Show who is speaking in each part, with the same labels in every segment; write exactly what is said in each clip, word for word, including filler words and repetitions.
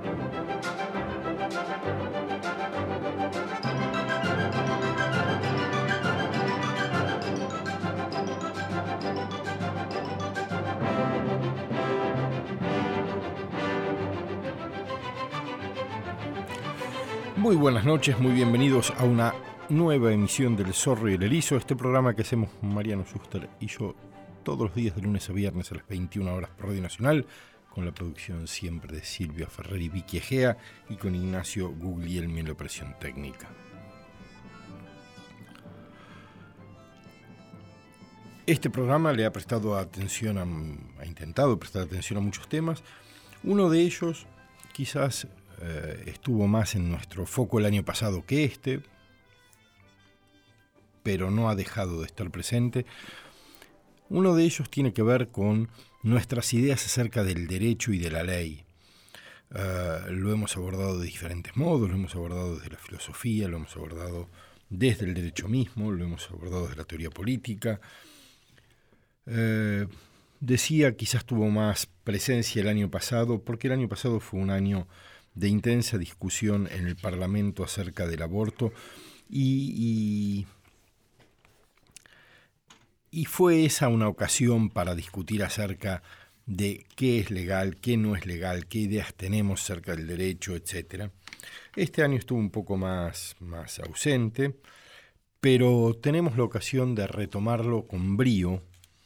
Speaker 1: Muy buenas noches, muy bienvenidos a una nueva emisión del Zorro y el Erizo, este programa que hacemos Mariano Schuster y yo todos los días de lunes a viernes a las veintiuna horas por Radio Nacional, con la producción siempre de Silvia Ferrer y Vicky Egea y con Ignacio Guglielmi en la operación técnica. Este programa le ha prestado atención, a, ha intentado prestar atención a muchos temas. Uno de ellos quizás eh, estuvo más en nuestro foco el año pasado que este, pero no ha dejado de estar presente. Uno de ellos tiene que ver con nuestras ideas acerca del derecho y de la ley. Uh, lo hemos abordado de diferentes modos, lo hemos abordado desde la filosofía, lo hemos abordado desde el derecho mismo, lo hemos abordado desde la teoría política. Uh, decía, quizás tuvo más presencia el año pasado, porque el año pasado fue un año de intensa discusión en el Parlamento acerca del aborto y... y Y fue esa una ocasión para discutir acerca de qué es legal, qué no es legal, qué ideas tenemos acerca del derecho, etcétera. Este año estuvo un poco más, más ausente, pero tenemos la ocasión de retomarlo con brío,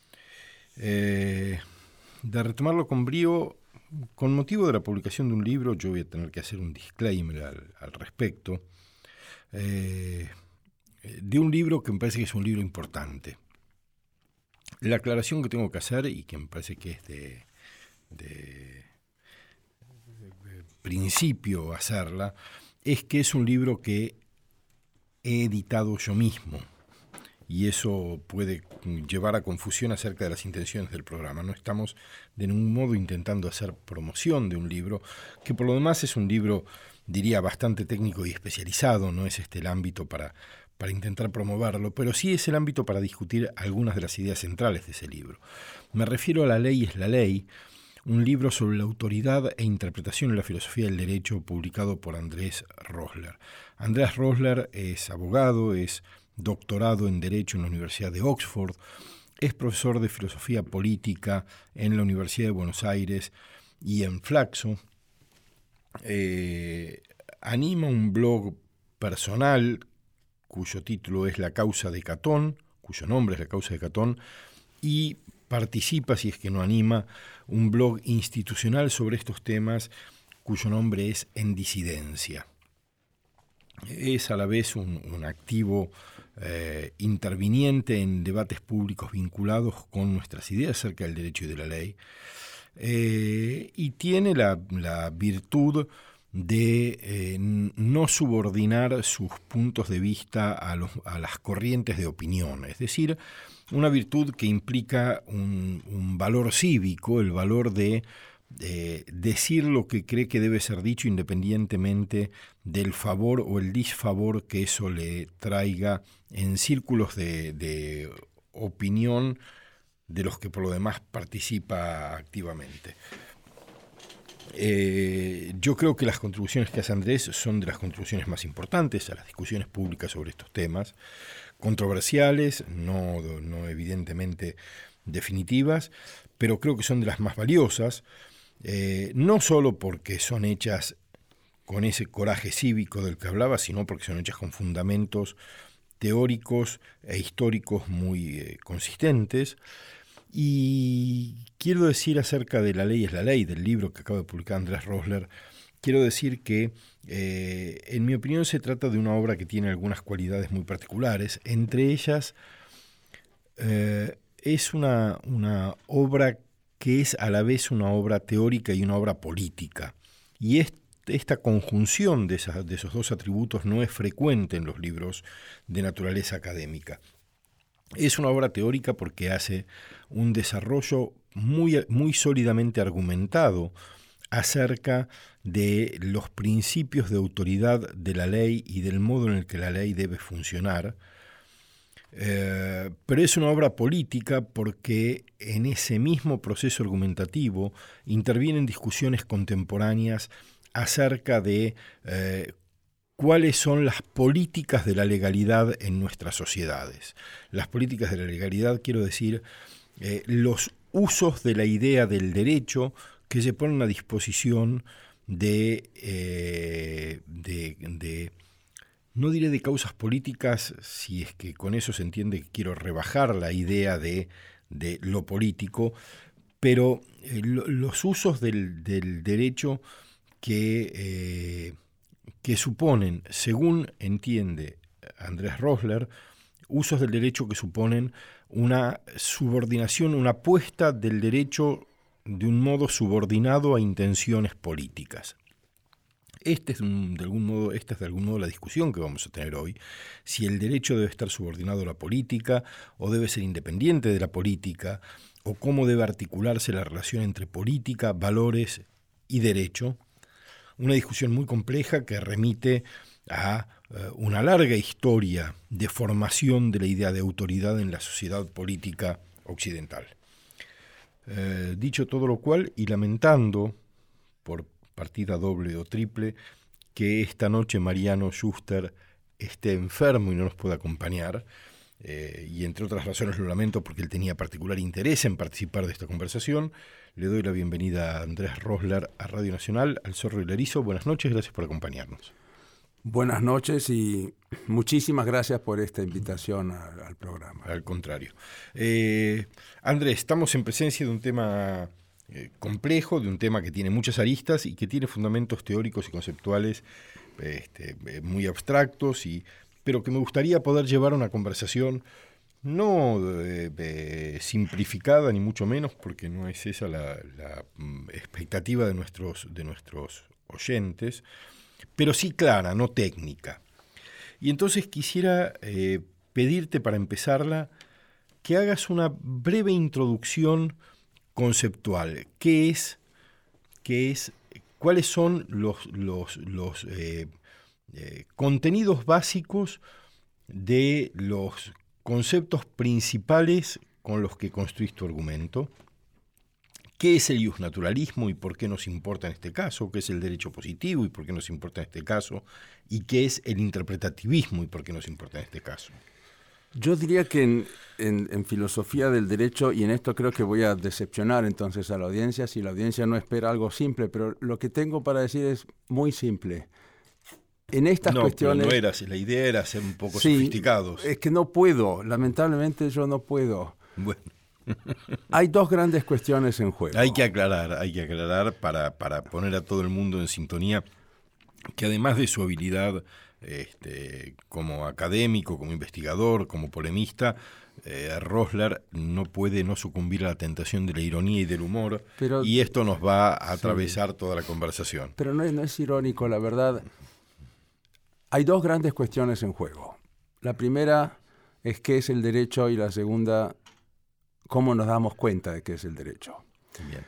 Speaker 1: eh, de retomarlo con brío con motivo de la publicación de un libro. Yo voy a tener que hacer un disclaimer al, al respecto, eh, de un libro que me parece que es un libro importante. La aclaración que tengo que hacer, y que me parece que es de, de, de principio hacerla, es que es un libro que he editado yo mismo, y eso puede llevar a confusión acerca de las intenciones del programa. No estamos de ningún modo intentando hacer promoción de un libro, que por lo demás es un libro, diría, bastante técnico y especializado, no es este el ámbito para... para intentar promoverlo, pero sí es el ámbito para discutir algunas de las ideas centrales de ese libro. Me refiero a La ley es la ley, un libro sobre la autoridad e interpretación en la filosofía del derecho publicado por Andrés Rosler. Andrés Rosler es abogado, es doctorado en Derecho en la Universidad de Oxford, es profesor de filosofía política en la Universidad de Buenos Aires y en Flaxo. Eh, anima un blog personal cuyo título es La causa de Catón, cuyo nombre es La causa de Catón, y participa, si es que no anima, un blog institucional sobre estos temas cuyo nombre es En Disidencia. Es a la vez un, un activo eh, interviniente en debates públicos vinculados con nuestras ideas acerca del derecho y de la ley, eh, y tiene la, la virtud de eh, no subordinar sus puntos de vista a, los, a las corrientes de opinión, es decir, una virtud que implica un, un valor cívico, el valor de eh, decir lo que cree que debe ser dicho independientemente del favor o el disfavor que eso le traiga en círculos de, de opinión de los que por lo demás participa activamente. Eh, yo creo que las contribuciones que hace Andrés son de las contribuciones más importantes a las discusiones públicas sobre estos temas, controversiales, no, no evidentemente definitivas, pero creo que son de las más valiosas, eh, no solo porque son hechas con ese coraje cívico del que hablaba, sino porque son hechas con fundamentos teóricos e históricos muy eh, consistentes. Y quiero decir acerca de La ley es la ley, del libro que acaba de publicar Andrés Rosler, quiero decir que, eh, en mi opinión, se trata de una obra que tiene algunas cualidades muy particulares. Entre ellas, eh, es una, una obra que es a la vez una obra teórica y una obra política. Y es, esta conjunción de, esas, de esos dos atributos no es frecuente en los libros de naturaleza académica. Es una obra teórica porque hace un desarrollo muy, muy sólidamente argumentado acerca de los principios de autoridad de la ley y del modo en el que la ley debe funcionar, eh, pero es una obra política porque en ese mismo proceso argumentativo intervienen discusiones contemporáneas acerca de eh, cuáles son las políticas de la legalidad en nuestras sociedades. Las políticas de la legalidad, quiero decir, eh, los usos de la idea del derecho que se ponen a disposición de, eh, de, de, no diré de causas políticas, si es que con eso se entiende que quiero rebajar la idea de, de lo político, pero eh, lo, los usos del, del derecho que, eh, que suponen, según entiende Andrés Rosler, usos del derecho que suponen una subordinación, una puesta del derecho de un modo subordinado a intenciones políticas. Este es, un, de algún modo, esta es de algún modo la discusión que vamos a tener hoy, si el derecho debe estar subordinado a la política o debe ser independiente de la política, o cómo debe articularse la relación entre política, valores y derecho. Una discusión muy compleja que remite a uh, una larga historia de formación de la idea de autoridad en la sociedad política occidental. Eh, dicho todo lo cual, y lamentando, por partida doble o triple, que esta noche Mariano Schuster esté enfermo y no nos pueda acompañar, eh, y entre otras razones lo lamento porque él tenía particular interés en participar de esta conversación, le doy la bienvenida a Andrés Rosler a Radio Nacional, al Zorro y el Erizo. Buenas noches, gracias por acompañarnos.
Speaker 2: Buenas noches y muchísimas gracias por esta invitación al, al programa.
Speaker 1: Al contrario. Eh, Andrés, estamos en presencia de un tema eh, complejo, de un tema que tiene muchas aristas y que tiene fundamentos teóricos y conceptuales este, eh, muy abstractos, y, pero que me gustaría poder llevar una conversación no eh, eh, simplificada, ni mucho menos, porque no es esa la, la mm, expectativa de nuestros, de nuestros oyentes, pero sí clara, no técnica. Y entonces quisiera eh, pedirte para empezarla que hagas una breve introducción conceptual. ¿Qué es, qué es, cuáles son los, los, los eh, eh, contenidos básicos de los conceptos principales con los que construís tu argumento? ¿Qué es el iusnaturalismo y por qué nos importa en este caso? ¿Qué es el derecho positivo y por qué nos importa en este caso? ¿Y qué es el interpretativismo y por qué nos importa en este caso?
Speaker 2: Yo diría que en, en, en filosofía del derecho, y en esto creo que voy a decepcionar entonces a la audiencia, si la audiencia no espera algo simple, pero lo que tengo para decir es muy simple. En estas
Speaker 1: no,
Speaker 2: cuestiones...
Speaker 1: No, era, la idea era ser un poco
Speaker 2: sí,
Speaker 1: sofisticados.
Speaker 2: Es que no puedo, lamentablemente yo no puedo.
Speaker 1: Bueno.
Speaker 2: Hay dos grandes cuestiones en juego.
Speaker 1: Hay que aclarar, hay que aclarar para, para poner a todo el mundo en sintonía que además de su habilidad este, como académico, como investigador, como polemista, eh, Rosler no puede no sucumbir a la tentación de la ironía y del humor, pero, y esto nos va a atravesar sí. toda la conversación.
Speaker 2: Pero no es, no es irónico, la verdad. Hay dos grandes cuestiones en juego. La primera es qué es el derecho y la segunda, ¿cómo nos damos cuenta de qué es el derecho?
Speaker 1: Bien.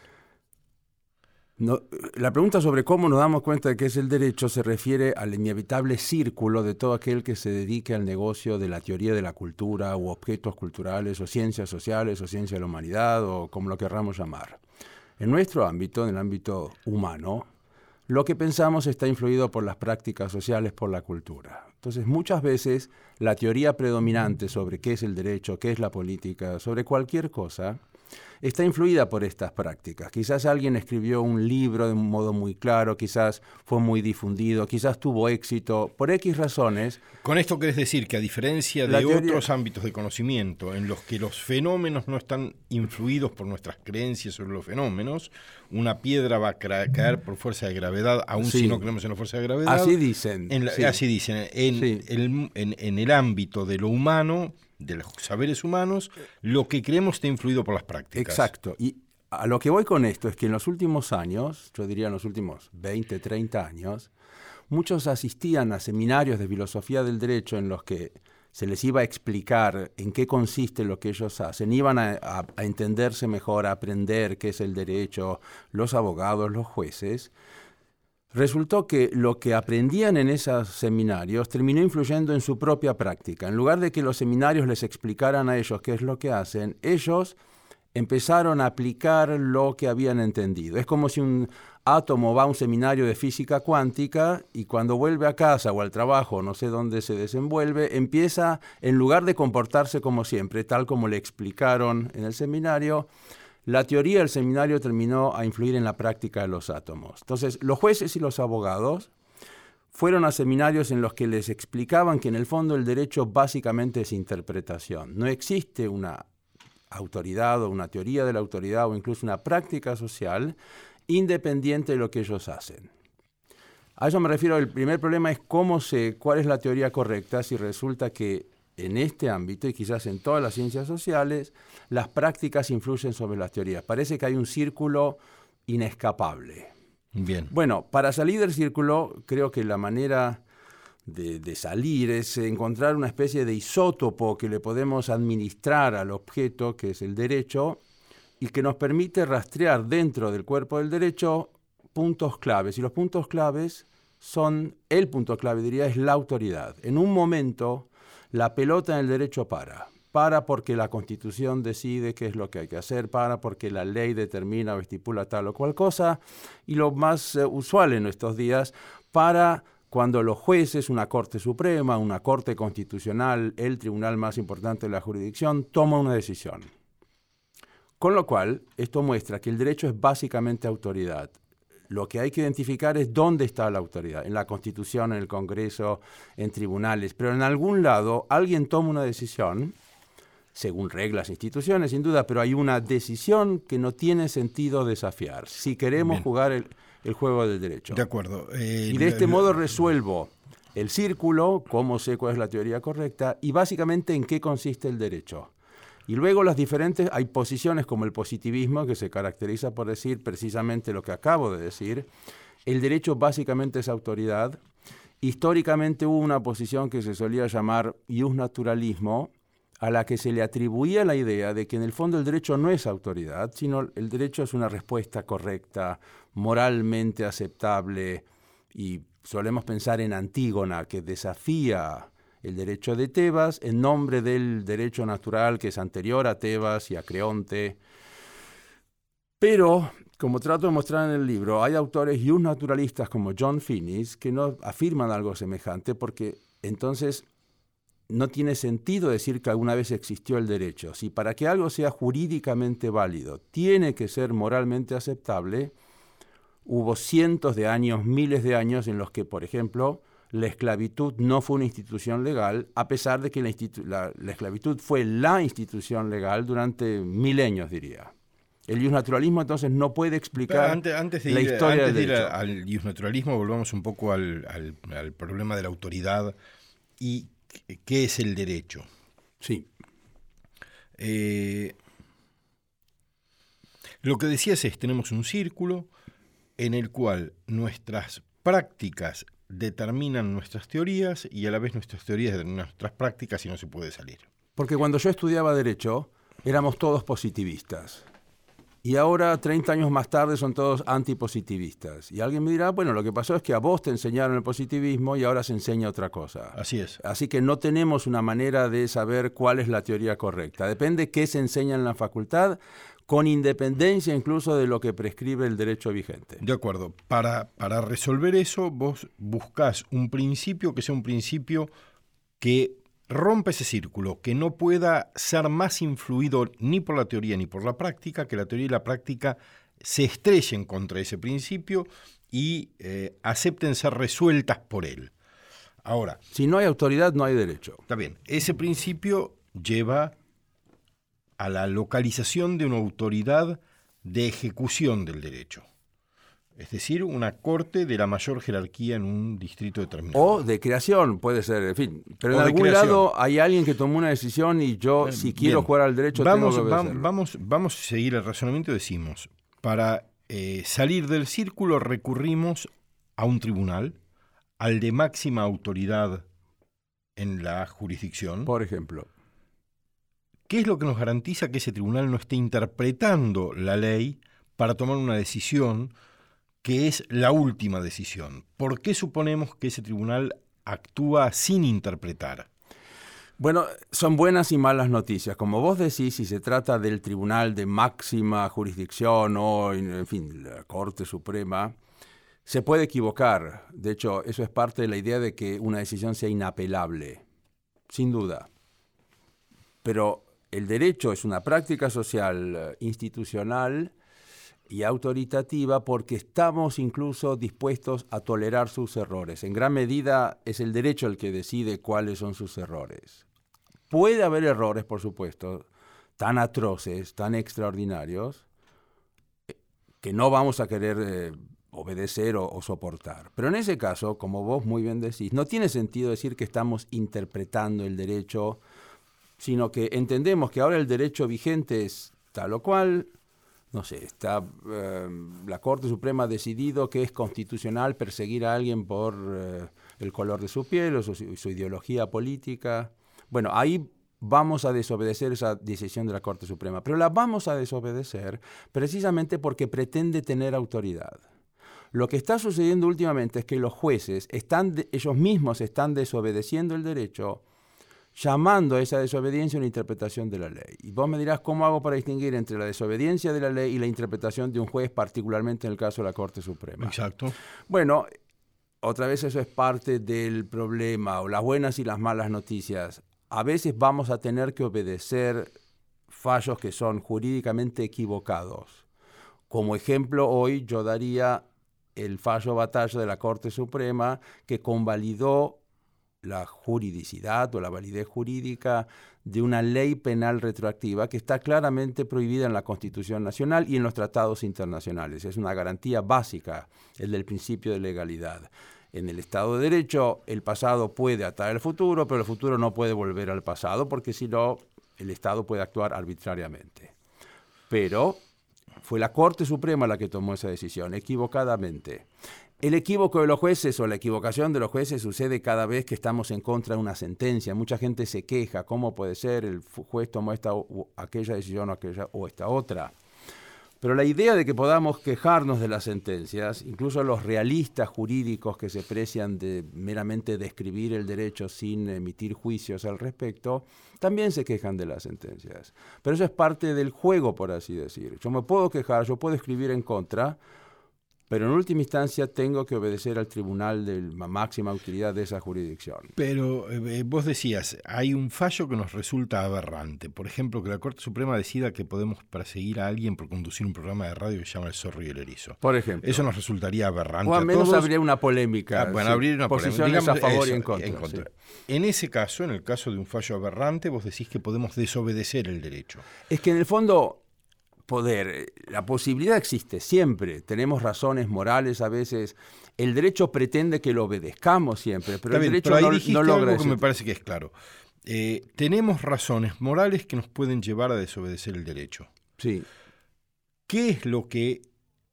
Speaker 2: No, la pregunta sobre cómo nos damos cuenta de qué es el derecho se refiere al inevitable círculo de todo aquel que se dedique al negocio de la teoría de la cultura u objetos culturales o ciencias sociales o ciencia de la humanidad o como lo querramos llamar. En nuestro ámbito, en el ámbito humano, lo que pensamos está influido por las prácticas sociales, por la cultura. Entonces, muchas veces la teoría predominante sobre qué es el derecho, qué es la política, sobre cualquier cosa, está influida por estas prácticas. Quizás alguien escribió un libro de un modo muy claro, quizás fue muy difundido, quizás tuvo éxito, por X razones.
Speaker 1: Con esto querés decir que a diferencia de teoría... otros ámbitos de conocimiento en los que los fenómenos no están influidos por nuestras creencias sobre los fenómenos, una piedra va a caer por fuerza de gravedad, aun sí. si no creemos en la fuerza de gravedad.
Speaker 2: Así dicen.
Speaker 1: En la,
Speaker 2: sí.
Speaker 1: Así dicen. En, sí. el, en, en el ámbito de lo humano, de los saberes humanos, lo que creemos está influido por las prácticas.
Speaker 2: Exacto. Y a lo que voy con esto es que en los últimos años, yo diría en los últimos veinte, treinta años, muchos asistían a seminarios de filosofía del derecho en los que se les iba a explicar en qué consiste lo que ellos hacen, iban a, a, a entenderse mejor, a aprender qué es el derecho, los abogados, los jueces. Resultó que lo que aprendían en esos seminarios terminó influyendo en su propia práctica. En lugar de que los seminarios les explicaran a ellos qué es lo que hacen, ellos empezaron a aplicar lo que habían entendido. Es como si un átomo va a un seminario de física cuántica y cuando vuelve a casa o al trabajo, no sé dónde se desenvuelve, empieza, en lugar de comportarse como siempre, tal como le explicaron en el seminario, la teoría del seminario terminó a influir en la práctica de los átomos. Entonces, los jueces y los abogados fueron a seminarios en los que les explicaban que en el fondo el derecho básicamente es interpretación. No existe una autoridad o una teoría de la autoridad o incluso una práctica social independiente de lo que ellos hacen. A eso me refiero. El primer problema es cómo se, cuál es la teoría correcta si resulta que en este ámbito y quizás en todas las ciencias sociales las prácticas influyen sobre las teorías. Parece que hay un círculo inescapable.
Speaker 1: Bien.
Speaker 2: Bueno, para salir del círculo creo que la manera De, de salir es encontrar una especie de isótopo que le podemos administrar al objeto, que es el derecho, y que nos permite rastrear dentro del cuerpo del derecho puntos claves. Y los puntos claves son, el punto clave diría, es la autoridad. En un momento, la pelota en el derecho para. Para porque la Constitución decide qué es lo que hay que hacer, para porque la ley determina o estipula tal o cual cosa, y lo más eh, usual en nuestros días, para cuando los jueces, una Corte Suprema, una Corte Constitucional, el tribunal más importante de la jurisdicción, toman una decisión. Con lo cual, esto muestra que el derecho es básicamente autoridad. Lo que hay que identificar es dónde está la autoridad, en la Constitución, en el Congreso, en tribunales. Pero en algún lado alguien toma una decisión, según reglas e instituciones, sin duda, pero hay una decisión que no tiene sentido desafiar. Si queremos Bien. jugar el... el juego del derecho.
Speaker 1: De acuerdo. Eh,
Speaker 2: y de este modo resuelvo el círculo, cómo sé cuál es la teoría correcta, y básicamente en qué consiste el derecho. Y luego las diferentes, hay posiciones como el positivismo, que se caracteriza por decir precisamente lo que acabo de decir. El derecho básicamente es autoridad. Históricamente hubo una posición que se solía llamar iusnaturalismo, a la que se le atribuía la idea de que en el fondo el derecho no es autoridad, sino el derecho es una respuesta correcta, moralmente aceptable, y solemos pensar en Antígona, que desafía el derecho de Tebas en nombre del derecho natural que es anterior a Tebas y a Creonte. Pero, como trato de mostrar en el libro, hay autores iusnaturalistas como John Finnis que no afirman algo semejante porque entonces no tiene sentido decir que alguna vez existió el derecho. Si para que algo sea jurídicamente válido tiene que ser moralmente aceptable, hubo cientos de años, miles de años en los que, por ejemplo, la esclavitud no fue una institución legal, a pesar de que la, institu- la, la esclavitud fue la institución legal durante milenios, diría. El iusnaturalismo entonces no puede explicar
Speaker 1: antes, antes de
Speaker 2: la
Speaker 1: ir,
Speaker 2: historia
Speaker 1: antes
Speaker 2: del
Speaker 1: de ir
Speaker 2: derecho.
Speaker 1: al iusnaturalismo, volvamos un poco al, al, al problema de la autoridad y qué es el derecho.
Speaker 2: Sí.
Speaker 1: Eh, lo que decías es, tenemos un círculo en el cual nuestras prácticas determinan nuestras teorías y a la vez nuestras teorías determinan nuestras prácticas y no se puede salir.
Speaker 2: Porque cuando yo estudiaba Derecho, éramos todos positivistas. Y ahora, treinta años más tarde, son todos antipositivistas. Y alguien me dirá, bueno, lo que pasó es que a vos te enseñaron el positivismo y ahora se enseña otra cosa.
Speaker 1: Así es.
Speaker 2: Así que no tenemos una manera de saber cuál es la teoría correcta. Depende qué se enseña en la facultad, con independencia incluso de lo que prescribe el derecho vigente.
Speaker 1: De acuerdo. Para, para resolver eso, vos buscás un principio que sea un principio que rompe ese círculo, que no pueda ser más influido ni por la teoría ni por la práctica, que la teoría y la práctica se estrellen contra ese principio y eh, acepten ser resueltas por él. Ahora,
Speaker 2: si no hay autoridad, no hay derecho.
Speaker 1: Está bien. Ese principio lleva a la localización de una autoridad de ejecución del derecho. Es decir, una corte de la mayor jerarquía en un distrito determinado.
Speaker 2: O de creación, puede ser, en fin. Pero
Speaker 1: o
Speaker 2: en algún
Speaker 1: creación.
Speaker 2: lado hay alguien que tomó una decisión y yo, eh, si quiero bien. jugar al derecho,
Speaker 1: vamos,
Speaker 2: tengo que
Speaker 1: va,
Speaker 2: hacerlo.
Speaker 1: Vamos, vamos a seguir el razonamiento. Decimos, para eh, salir del círculo recurrimos a un tribunal, al de máxima autoridad en la jurisdicción.
Speaker 2: Por ejemplo.
Speaker 1: ¿Qué es lo que nos garantiza que ese tribunal no esté interpretando la ley para tomar una decisión que es la última decisión? ¿Por qué suponemos que ese tribunal actúa sin interpretar?
Speaker 2: Bueno, son buenas y malas noticias. Como vos decís, si se trata del tribunal de máxima jurisdicción o, en fin, la Corte Suprema, se puede equivocar. De hecho, eso es parte de la idea de que una decisión sea inapelable, sin duda. Pero el derecho es una práctica social institucional y autoritativa porque estamos incluso dispuestos a tolerar sus errores. En gran medida es el derecho el que decide cuáles son sus errores. Puede haber errores, por supuesto, tan atroces, tan extraordinarios, que no vamos a querer eh, obedecer o, o soportar. Pero en ese caso, como vos muy bien decís, no tiene sentido decir que estamos interpretando el derecho, sino que entendemos que ahora el derecho vigente es tal o cual. No sé, está eh, la Corte Suprema ha decidido que es constitucional perseguir a alguien por eh, el color de su piel o su, su ideología política. Bueno, ahí vamos a desobedecer esa decisión de la Corte Suprema, pero la vamos a desobedecer precisamente porque pretende tener autoridad. Lo que está sucediendo últimamente es que los jueces, están de, ellos mismos están desobedeciendo el derecho, llamando a esa desobediencia una interpretación de la ley. Y vos me dirás, ¿cómo hago para distinguir entre la desobediencia de la ley y la interpretación de un juez, particularmente en el caso de la Corte Suprema?
Speaker 1: Exacto.
Speaker 2: Bueno, otra vez eso es parte del problema, o las buenas y las malas noticias. A veces vamos a tener que obedecer fallos que son jurídicamente equivocados. Como ejemplo, hoy yo daría el fallo batalla de la Corte Suprema que convalidó la juridicidad o la validez jurídica de una ley penal retroactiva que está claramente prohibida en la Constitución Nacional y en los tratados internacionales. Es una garantía básica, el del principio de legalidad. En el Estado de Derecho, el pasado puede atar el futuro, pero el futuro no puede volver al pasado, porque si no, el Estado puede actuar arbitrariamente. Pero fue la Corte Suprema la que tomó esa decisión, equivocadamente. El equívoco de los jueces o la equivocación de los jueces sucede cada vez que estamos en contra de una sentencia. Mucha gente se queja, ¿cómo puede ser? El juez tomó esta o aquella decisión o, aquella, o esta otra. Pero la idea de que podamos quejarnos de las sentencias, incluso los realistas jurídicos que se precian de meramente describir el derecho sin emitir juicios al respecto, también se quejan de las sentencias. Pero eso es parte del juego, por así decir. Yo me puedo quejar, yo puedo escribir en contra, pero en última instancia tengo que obedecer al tribunal de la máxima autoridad de esa jurisdicción.
Speaker 1: Pero eh, vos decías, hay un fallo que nos resulta aberrante. Por ejemplo, que la Corte Suprema decida que podemos perseguir a alguien por conducir un programa de radio que se llama El Zorro y el Erizo.
Speaker 2: Por ejemplo.
Speaker 1: Eso nos resultaría aberrante.
Speaker 2: O al menos
Speaker 1: a todos.
Speaker 2: habría una polémica.
Speaker 1: Ah, bueno,
Speaker 2: sí,
Speaker 1: habría una
Speaker 2: posiciones
Speaker 1: polémica. Digamos,
Speaker 2: a favor
Speaker 1: eso,
Speaker 2: y en contra.
Speaker 1: En, contra.
Speaker 2: Sí.
Speaker 1: En ese caso, en el caso de un fallo aberrante, vos decís que podemos desobedecer el derecho.
Speaker 2: Es que en el fondo poder, la posibilidad existe siempre, tenemos razones morales a veces, el derecho pretende que lo obedezcamos siempre, pero
Speaker 1: Está
Speaker 2: el
Speaker 1: bien,
Speaker 2: derecho
Speaker 1: pero ahí
Speaker 2: no,
Speaker 1: dijiste
Speaker 2: no logra
Speaker 1: algo que
Speaker 2: ese-
Speaker 1: me parece que es claro. Eh, tenemos razones morales que nos pueden llevar a desobedecer el derecho.
Speaker 2: Sí,
Speaker 1: ¿Qué es lo que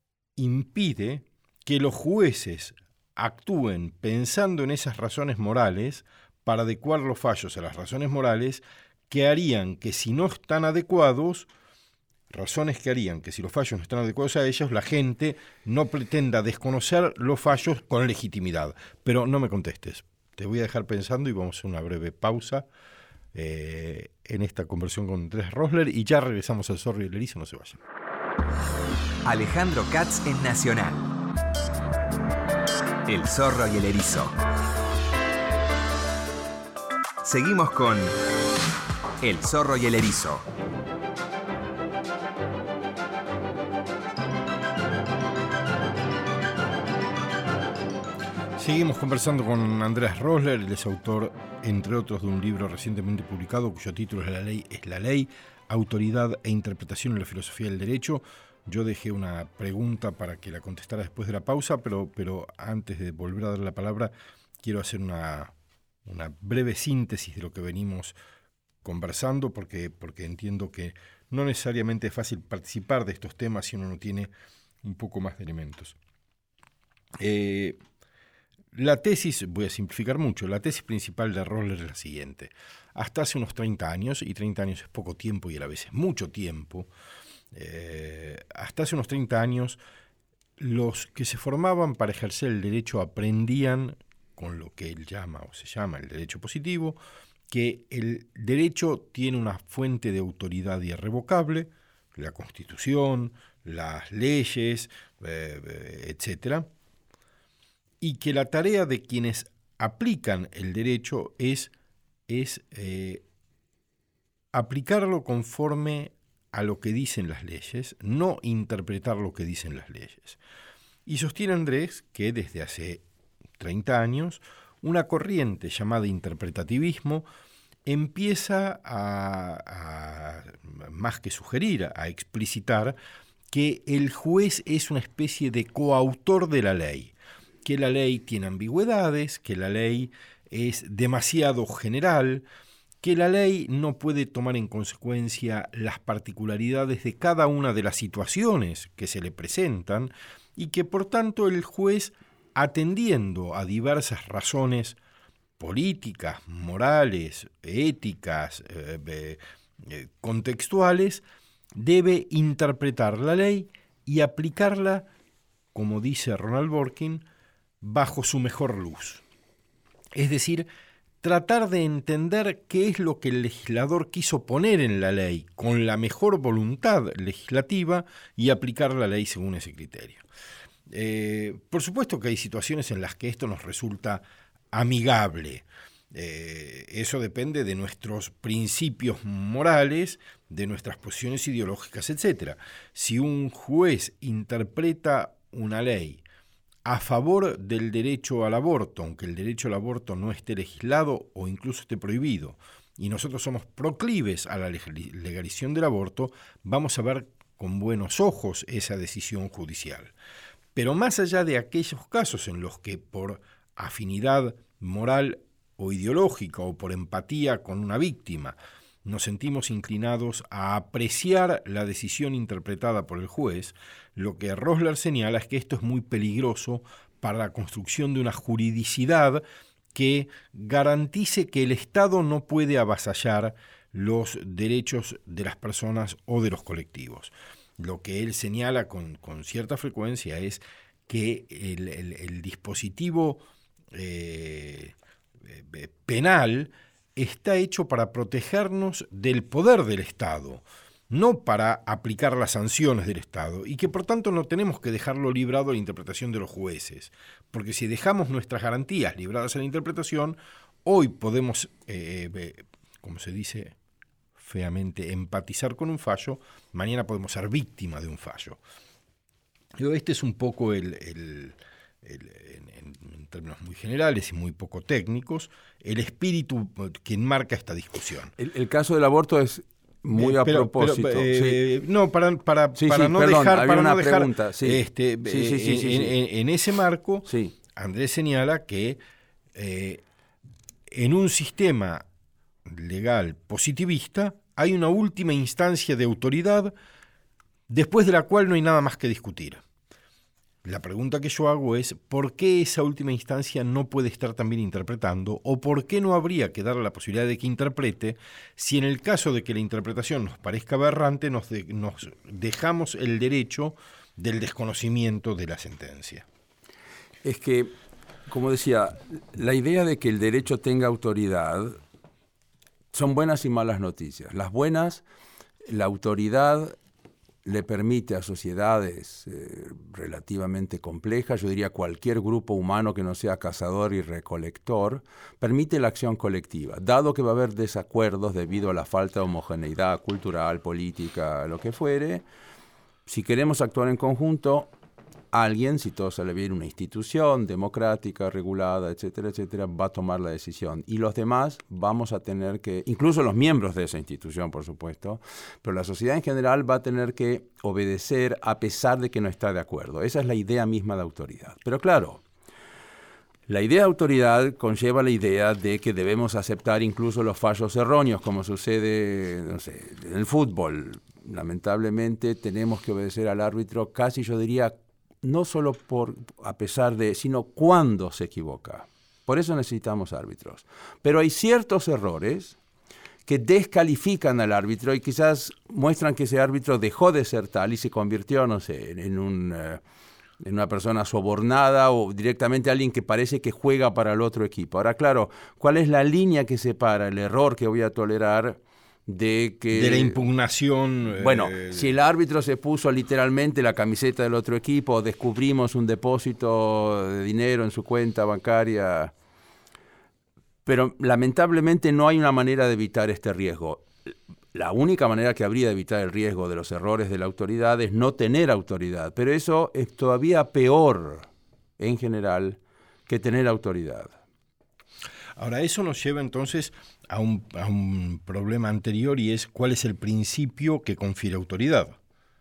Speaker 1: impide que los jueces actúen pensando en esas razones morales para adecuar los fallos a las razones morales que harían que si no están adecuados, razones que harían que si los fallos no están adecuados a ellos, la gente no pretenda desconocer los fallos con legitimidad? Pero no me contestes, te voy a dejar pensando y vamos a hacer una breve pausa eh, en esta conversación con Andrés Rosler y ya regresamos al Zorro y el Erizo, no se vayan.
Speaker 3: Alejandro Katz en Nacional. El Zorro y el Erizo. Seguimos con El Zorro y el Erizo.
Speaker 1: Seguimos conversando con Andrés Rosler, él es autor, entre otros, de un libro recientemente publicado cuyo título es La Ley es la Ley, Autoridad e Interpretación en la Filosofía del Derecho. Yo dejé una pregunta para que la contestara después de la pausa, pero, pero antes de volver a dar la palabra, quiero hacer una, una breve síntesis de lo que venimos conversando, porque, porque entiendo que no necesariamente es fácil participar de estos temas si uno no tiene un poco más de elementos. Eh, La tesis, voy a simplificar mucho, la tesis principal de Rosler es la siguiente. Hasta hace unos treinta años, y treinta años es poco tiempo y a la vez es mucho tiempo, eh, hasta hace unos treinta años los que se formaban para ejercer el derecho aprendían con lo que él llama o se llama el derecho positivo, que el derecho tiene una fuente de autoridad irrevocable, la Constitución, las leyes, eh, etcétera, y que la tarea de quienes aplican el derecho es, es eh, aplicarlo conforme a lo que dicen las leyes, no interpretar lo que dicen las leyes. Y sostiene Andrés que desde hace treinta años una corriente llamada interpretativismo empieza a, a, más que sugerir, a explicitar que el juez es una especie de coautor de la ley, que la ley tiene ambigüedades, que la ley es demasiado general, que la ley no puede tomar en consecuencia las particularidades de cada una de las situaciones que se le presentan y que por tanto el juez, atendiendo a diversas razones políticas, morales, éticas, eh, eh, contextuales, debe interpretar la ley y aplicarla, como dice Ronald Dworkin, bajo su mejor luz. Es decir, tratar de entender qué es lo que el legislador quiso poner en la ley con la mejor voluntad legislativa y aplicar la ley según ese criterio. Eh, por supuesto que hay situaciones en las que esto nos resulta amigable. Eh, eso depende de nuestros principios morales, de nuestras posiciones ideológicas, etcétera. Si un juez interpreta una ley a favor del derecho al aborto, aunque el derecho al aborto no esté legislado o incluso esté prohibido, y nosotros somos proclives a la legalización del aborto, vamos a ver con buenos ojos esa decisión judicial. Pero más allá de aquellos casos en los que por afinidad moral o ideológica o por empatía con una víctima nos sentimos inclinados a apreciar la decisión interpretada por el juez, lo que Rosler señala es que esto es muy peligroso para la construcción de una juridicidad que garantice que el Estado no puede avasallar los derechos de las personas o de los colectivos. Lo que él señala con, con cierta frecuencia es que el, el, el dispositivo eh, penal está hecho para protegernos del poder del Estado, no para aplicar las sanciones del Estado, y que por tanto no tenemos que dejarlo librado a la interpretación de los jueces, porque si dejamos nuestras garantías libradas a la interpretación, hoy podemos, eh, como se dice feamente, empatizar con un fallo, mañana podemos ser víctima de un fallo. Este es un poco el... el El, en, en términos muy generales y muy poco técnicos, el espíritu que enmarca esta discusión.
Speaker 2: El, el caso del aborto es muy eh, a pero, propósito.
Speaker 1: Pero, eh, sí. No, para, para,
Speaker 2: sí,
Speaker 1: para
Speaker 2: sí,
Speaker 1: no
Speaker 2: perdón,
Speaker 1: dejar...
Speaker 2: había
Speaker 1: para
Speaker 2: una
Speaker 1: no dejar,
Speaker 2: pregunta. Sí.
Speaker 1: Este,
Speaker 2: sí, sí, sí,
Speaker 1: en,
Speaker 2: sí, sí.
Speaker 1: En, en ese marco,
Speaker 2: sí.
Speaker 1: Andrés señala que eh, en un sistema legal positivista hay una última instancia de autoridad después de la cual no hay nada más que discutir. La pregunta que yo hago es, ¿por qué esa última instancia no puede estar también interpretando? ¿O por qué no habría que darle la posibilidad de que interprete si en el caso de que la interpretación nos parezca aberrante nos, de, nos dejamos el derecho del desconocimiento de la sentencia?
Speaker 2: Es que, como decía, la idea de que el derecho tenga autoridad son buenas y malas noticias. Las buenas, la autoridad le permite a sociedades eh, relativamente complejas, yo diría cualquier grupo humano que no sea cazador y recolector, permite la acción colectiva. Dado que va a haber desacuerdos debido a la falta de homogeneidad cultural, política, lo que fuere, si queremos actuar en conjunto, alguien, si todo sale bien, una institución democrática, regulada, etcétera, etcétera, va a tomar la decisión. Y los demás vamos a tener que, incluso los miembros de esa institución, por supuesto, pero la sociedad en general va a tener que obedecer a pesar de que no está de acuerdo. Esa es la idea misma de autoridad. Pero claro, la idea de autoridad conlleva la idea de que debemos aceptar incluso los fallos erróneos, como sucede, no sé, en el fútbol. Lamentablemente tenemos que obedecer al árbitro, casi yo diría, no solo por, a pesar de, sino cuando se equivoca. Por eso necesitamos árbitros. Pero hay ciertos errores que descalifican al árbitro y quizás muestran que ese árbitro dejó de ser tal y se convirtió, no sé, en un, uh, en una persona sobornada o directamente alguien que parece que juega para el otro equipo. Ahora, claro, ¿cuál es la línea que separa el error que voy a tolerar de que...
Speaker 1: de la impugnación?
Speaker 2: Bueno,
Speaker 1: eh,
Speaker 2: si el árbitro se puso literalmente la camiseta del otro equipo, o descubrimos un depósito de dinero en su cuenta bancaria, pero lamentablemente no hay una manera de evitar este riesgo. La única manera que habría de evitar el riesgo de los errores de la autoridad es no tener autoridad, pero eso es todavía peor en general que tener autoridad.
Speaker 1: Ahora, eso nos lleva entonces a un, a un problema anterior, y es cuál es el principio que confiere autoridad.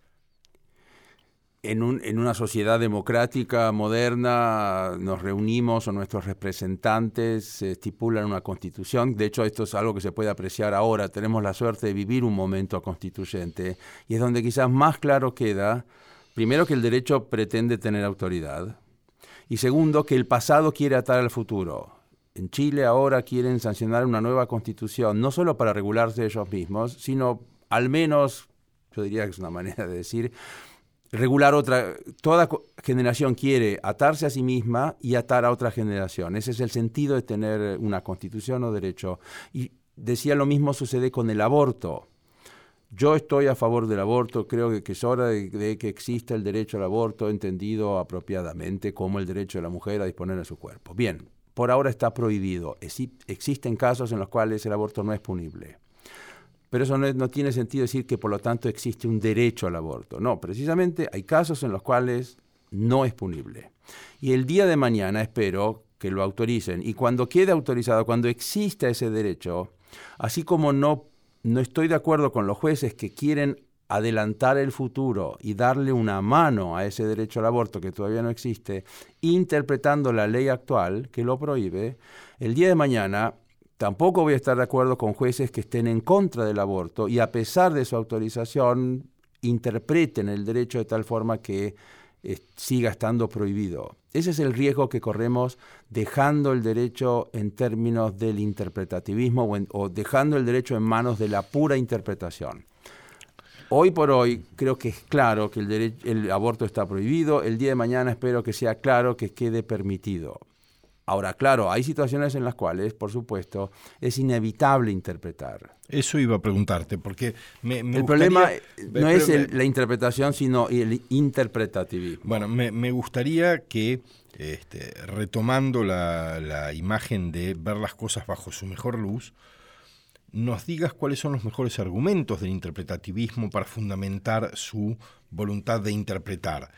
Speaker 2: En, un, en una sociedad democrática moderna nos reunimos o nuestros representantes estipulan una constitución. De hecho, esto es algo que se puede apreciar ahora. Tenemos la suerte de vivir un momento constituyente y es donde quizás más claro queda, primero, que el derecho pretende tener autoridad y segundo, que el pasado quiere atar al futuro. En Chile ahora quieren sancionar una nueva constitución, no solo para regularse ellos mismos, sino al menos, yo diría que es una manera de decir, regular otra. Toda generación quiere atarse a sí misma y atar a otra generación. Ese es el sentido de tener una constitución o derecho. Y decía, lo mismo sucede con el aborto. Yo estoy a favor del aborto, creo que, que es hora de, de que exista el derecho al aborto entendido apropiadamente como el derecho de la mujer a disponer de su cuerpo. Bien, por ahora está prohibido. Ex- existen casos en los cuales el aborto no es punible. Pero eso no, es, no tiene sentido decir que por lo tanto existe un derecho al aborto. No, precisamente hay casos en los cuales no es punible. Y el día de mañana espero que lo autoricen. Y cuando quede autorizado, cuando exista ese derecho, así como no, no estoy de acuerdo con los jueces que quieren adelantar el futuro y darle una mano a ese derecho al aborto que todavía no existe, interpretando la ley actual que lo prohíbe, el día de mañana tampoco voy a estar de acuerdo con jueces que estén en contra del aborto y a pesar de su autorización interpreten el derecho de tal forma que eh, siga estando prohibido. Ese es el riesgo que corremos dejando el derecho en términos del interpretativismo o, en, o dejando el derecho en manos de la pura interpretación. Hoy por hoy creo que es claro que el, derecho, el aborto está prohibido. El día de mañana espero que sea claro que quede permitido. Ahora, claro, hay situaciones en las cuales, por supuesto, es inevitable interpretar.
Speaker 1: Eso iba a preguntarte, porque me, me
Speaker 2: el
Speaker 1: gustaría,
Speaker 2: problema no es el,
Speaker 1: me,
Speaker 2: la interpretación, sino el interpretativismo.
Speaker 1: Bueno, me, me gustaría que, este, retomando la, la imagen de ver las cosas bajo su mejor luz, nos digas cuáles son los mejores argumentos del interpretativismo para fundamentar su voluntad de interpretar.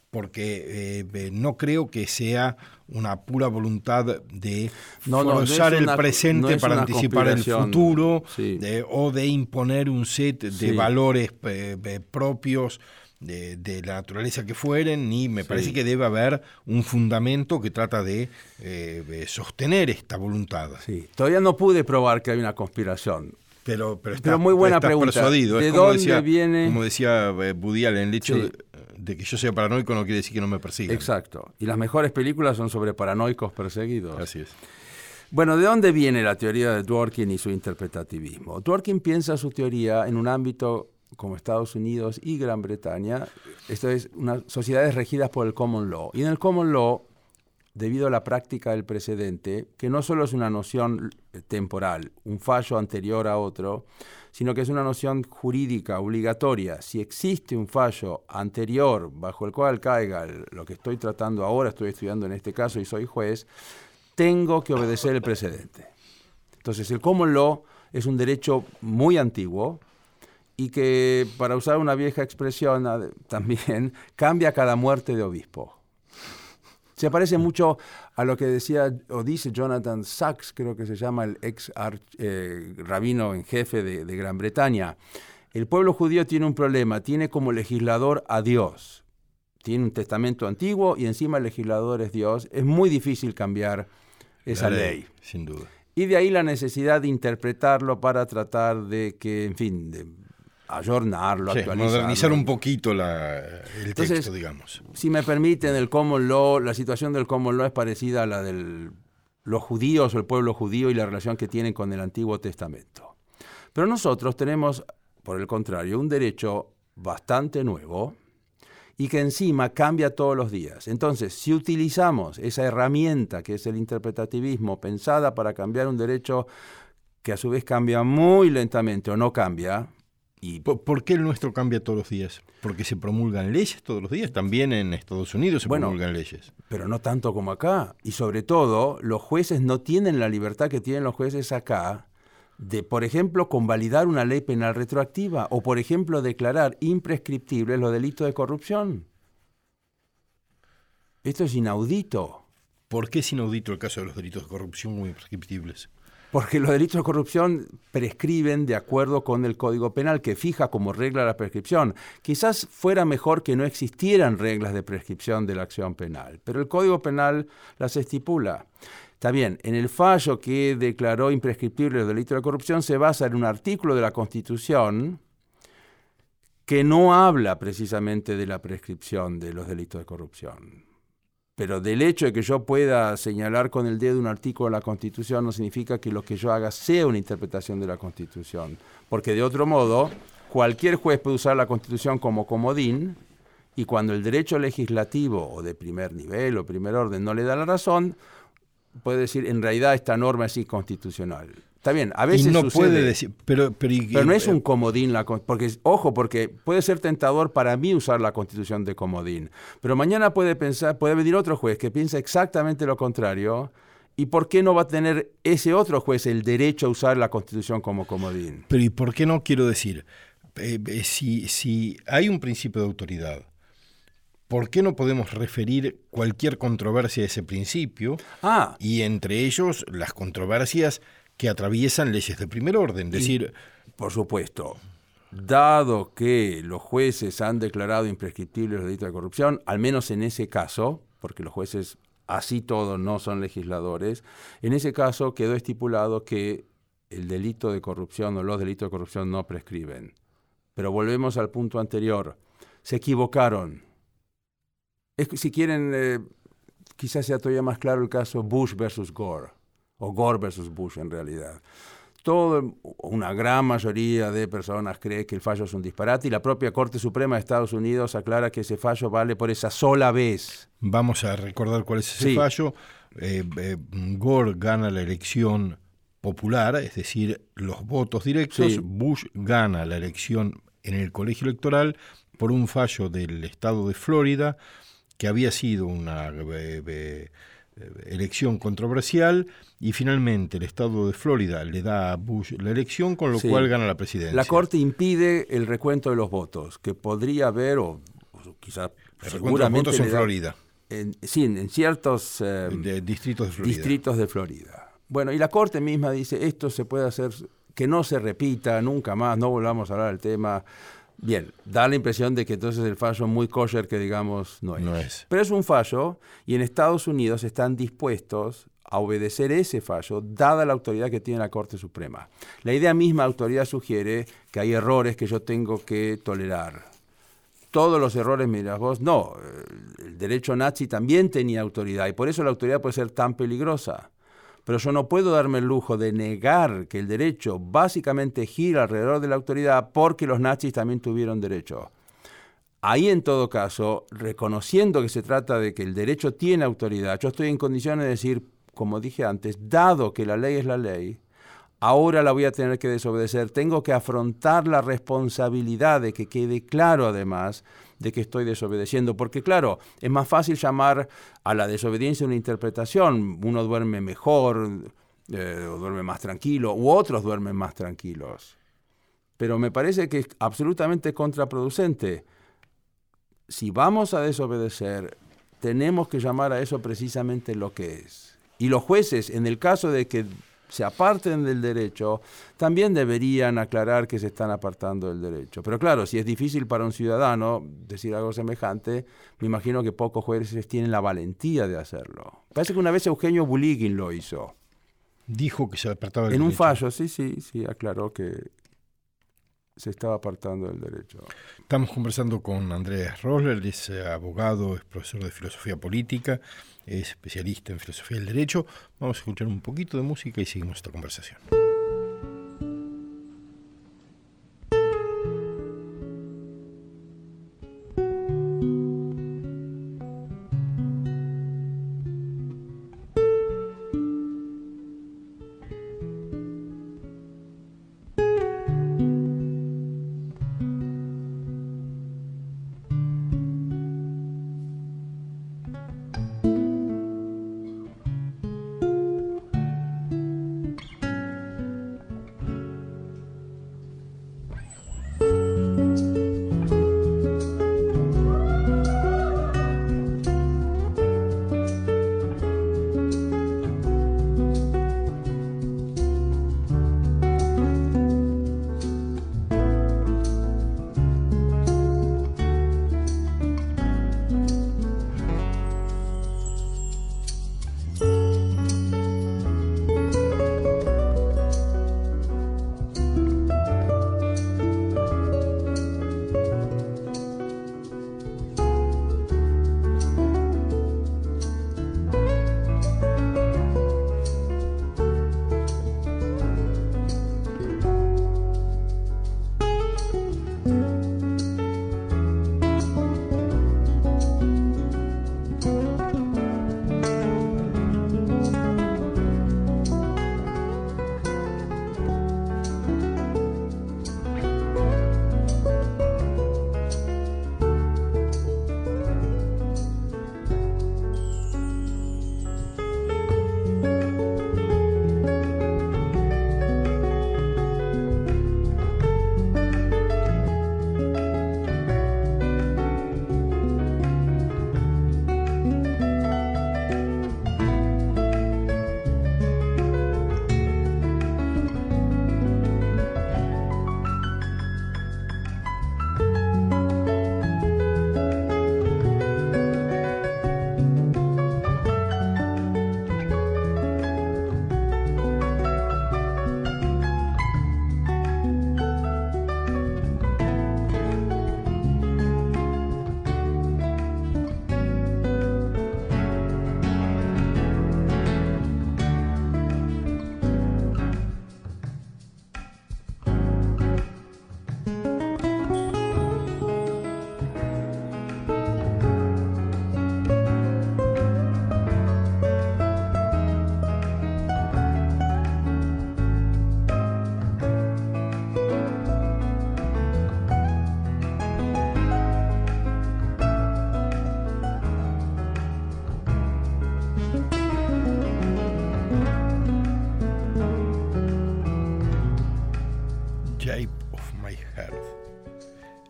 Speaker 1: Porque eh, no creo que sea una pura voluntad de
Speaker 2: no,
Speaker 1: forzar
Speaker 2: no, no
Speaker 1: el
Speaker 2: una,
Speaker 1: presente
Speaker 2: no
Speaker 1: para anticipar el futuro,
Speaker 2: sí.
Speaker 1: de, o de imponer un set de
Speaker 2: sí.
Speaker 1: valores eh, eh, propios de, de la naturaleza que fueren, ni me sí. parece que debe haber un fundamento que trata de, eh, de sostener esta voluntad.
Speaker 2: Sí. Todavía no pude probar que hay una conspiración.
Speaker 1: Pero, pero, está,
Speaker 2: pero muy buena
Speaker 1: estás
Speaker 2: pregunta.
Speaker 1: Persuadido.
Speaker 2: ¿De
Speaker 1: es como
Speaker 2: dónde
Speaker 1: decía,
Speaker 2: viene?
Speaker 1: Como decía Woody Allen, el hecho
Speaker 2: sí.
Speaker 1: de, de que yo sea paranoico no quiere decir que no me persigan.
Speaker 2: Exacto. Y las mejores películas son sobre paranoicos perseguidos.
Speaker 1: Así es.
Speaker 2: Bueno, ¿de dónde viene la teoría de Dworkin y su interpretativismo? Dworkin piensa su teoría en un ámbito como Estados Unidos y Gran Bretaña. Esto es unas sociedades regidas por el common law. Y en el common law, debido a la práctica del precedente, que no solo es una noción temporal, un fallo anterior a otro, sino que es una noción jurídica obligatoria. Si existe un fallo anterior bajo el cual caiga lo que estoy tratando ahora, estoy estudiando en este caso y soy juez, tengo que obedecer el precedente. Entonces, el common law es un derecho muy antiguo y que, para usar una vieja expresión también, cambia cada muerte de obispo. Se parece mucho a lo que decía o dice Jonathan Sacks, creo que se llama el ex arch, eh, rabino en jefe de, de Gran Bretaña. El pueblo judío tiene un problema, tiene como legislador a Dios. Tiene un testamento antiguo y encima el legislador es Dios. Es muy difícil cambiar esa
Speaker 1: la
Speaker 2: ley,
Speaker 1: ley. Sin duda.
Speaker 2: Y de ahí la necesidad de interpretarlo para tratar de que, en fin, de ayornarlo,
Speaker 1: sí,
Speaker 2: actualizarlo.
Speaker 1: Modernizar un poquito la, el
Speaker 2: Entonces,
Speaker 1: texto, digamos.
Speaker 2: Si me permiten, el common law, la situación del common law es parecida a la de los judíos o el pueblo judío y la relación que tienen con el Antiguo Testamento. Pero nosotros tenemos, por el contrario, un derecho bastante nuevo y que encima cambia todos los días. Entonces, si utilizamos esa herramienta que es el interpretativismo pensada para cambiar un derecho que a su vez cambia muy lentamente o no cambia... Y
Speaker 1: ¿Por, ¿Por qué el nuestro cambia todos los días? ¿Porque se promulgan leyes todos los días? También en Estados Unidos se
Speaker 2: bueno,
Speaker 1: promulgan leyes.
Speaker 2: Pero no tanto como acá. Y sobre todo, los jueces no tienen la libertad que tienen los jueces acá de, por ejemplo, convalidar una ley penal retroactiva o, por ejemplo, declarar imprescriptibles los delitos de corrupción. Esto es inaudito.
Speaker 1: ¿Por qué es inaudito el caso de los delitos de corrupción muy imprescriptibles?
Speaker 2: Porque los delitos de corrupción prescriben de acuerdo con el Código Penal, que fija como regla la prescripción. Quizás fuera mejor que no existieran reglas de prescripción de la acción penal, pero el Código Penal las estipula. Está bien, en el fallo que declaró imprescriptible los delitos de corrupción se basa en un artículo de la Constitución que no habla precisamente de la prescripción de los delitos de corrupción. Pero del hecho de que yo pueda señalar con el dedo un artículo de la Constitución no significa que lo que yo haga sea una interpretación de la Constitución. Porque de otro modo, cualquier juez puede usar la Constitución como comodín y cuando el derecho legislativo o de primer nivel o primer orden no le da la razón, puede decir, en realidad esta norma es inconstitucional. Está bien, a veces
Speaker 1: y no
Speaker 2: sucede,
Speaker 1: puede decir, pero, pero, y,
Speaker 2: pero no es un comodín, la, porque ojo, porque puede ser tentador para mí usar la Constitución de comodín, pero mañana puede pensar, puede venir otro juez que piensa exactamente lo contrario, y ¿por qué no va a tener ese otro juez el derecho a usar la Constitución como comodín?
Speaker 1: Pero ¿y por qué no? Quiero decir, eh, eh, si, si hay un principio de autoridad, ¿por qué no podemos referir cualquier controversia a ese principio?
Speaker 2: Ah.
Speaker 1: Y entre ellos las controversias que atraviesan leyes de primer orden. Es decir,
Speaker 2: por supuesto, dado que los jueces han declarado imprescriptibles los delitos de corrupción, al menos en ese caso, porque los jueces así todos no son legisladores, en ese caso quedó estipulado que el delito de corrupción o los delitos de corrupción no prescriben. Pero volvemos al punto anterior. Se equivocaron. Es, si quieren, eh, quizás sea todavía más claro el caso Bush versus Gore. O Gore versus Bush en realidad. Todo, una gran mayoría de personas cree que el fallo es un disparate y la propia Corte Suprema de Estados Unidos aclara que ese fallo vale por esa sola vez.
Speaker 1: Vamos a recordar cuál es ese
Speaker 2: sí.
Speaker 1: fallo. Eh, eh, Gore gana la elección popular, es decir, los votos directos.
Speaker 2: Sí.
Speaker 1: Bush gana la elección en el colegio electoral por un fallo del estado de Florida que había sido una... Eh, eh, elección controversial y finalmente el estado de Florida le da a Bush la elección, con lo sí. cual gana la presidencia.
Speaker 2: La Corte impide el recuento de los votos, que podría haber, o, o quizás
Speaker 1: el recuento de los votos en
Speaker 2: da,
Speaker 1: Florida.
Speaker 2: En, sí, en ciertos eh,
Speaker 1: de distritos de Florida.
Speaker 2: distritos de Florida. Bueno, y la Corte misma dice, esto se puede hacer, que no se repita nunca más, no volvamos a hablar del tema. Bien, da la impresión de que entonces el fallo muy kosher que digamos no es.
Speaker 1: No es.
Speaker 2: Pero es un fallo y en Estados Unidos están dispuestos a obedecer ese fallo, dada la autoridad que tiene la Corte Suprema. La idea misma de autoridad sugiere que hay errores que yo tengo que tolerar. Todos los errores, mirás vos, no. El derecho nazi también tenía autoridad y por eso la autoridad puede ser tan peligrosa. Pero yo no puedo darme el lujo de negar que el derecho básicamente gira alrededor de la autoridad porque los nazis también tuvieron derecho. Ahí, en todo caso, reconociendo que se trata de que el derecho tiene autoridad, yo estoy en condiciones de decir, como dije antes, dado que la ley es la ley, ahora la voy a tener que desobedecer. Tengo que afrontar la responsabilidad de que quede claro, además, de que estoy desobedeciendo. Porque, claro, es más fácil llamar a la desobediencia una interpretación. Uno duerme mejor, eh, o duerme más tranquilo, u otros duermen más tranquilos. Pero me parece que es absolutamente contraproducente. Si vamos a desobedecer, tenemos que llamar a eso precisamente lo que es. Y los jueces, en el caso de que se aparten del derecho, también deberían aclarar que se están apartando del derecho. Pero claro, si es difícil para un ciudadano decir algo semejante, me imagino que pocos jueces tienen la valentía de hacerlo. Parece que una vez Eugenio Buligin lo hizo.
Speaker 1: Dijo que se apartaba del
Speaker 2: derecho. En un
Speaker 1: derecho.
Speaker 2: fallo, sí, sí, sí, aclaró que se estaba apartando del derecho.
Speaker 1: Estamos conversando con Andrés Rosler, es abogado, es profesor de filosofía política, es especialista en filosofía del derecho. Vamos a escuchar un poquito de música y seguimos esta conversación.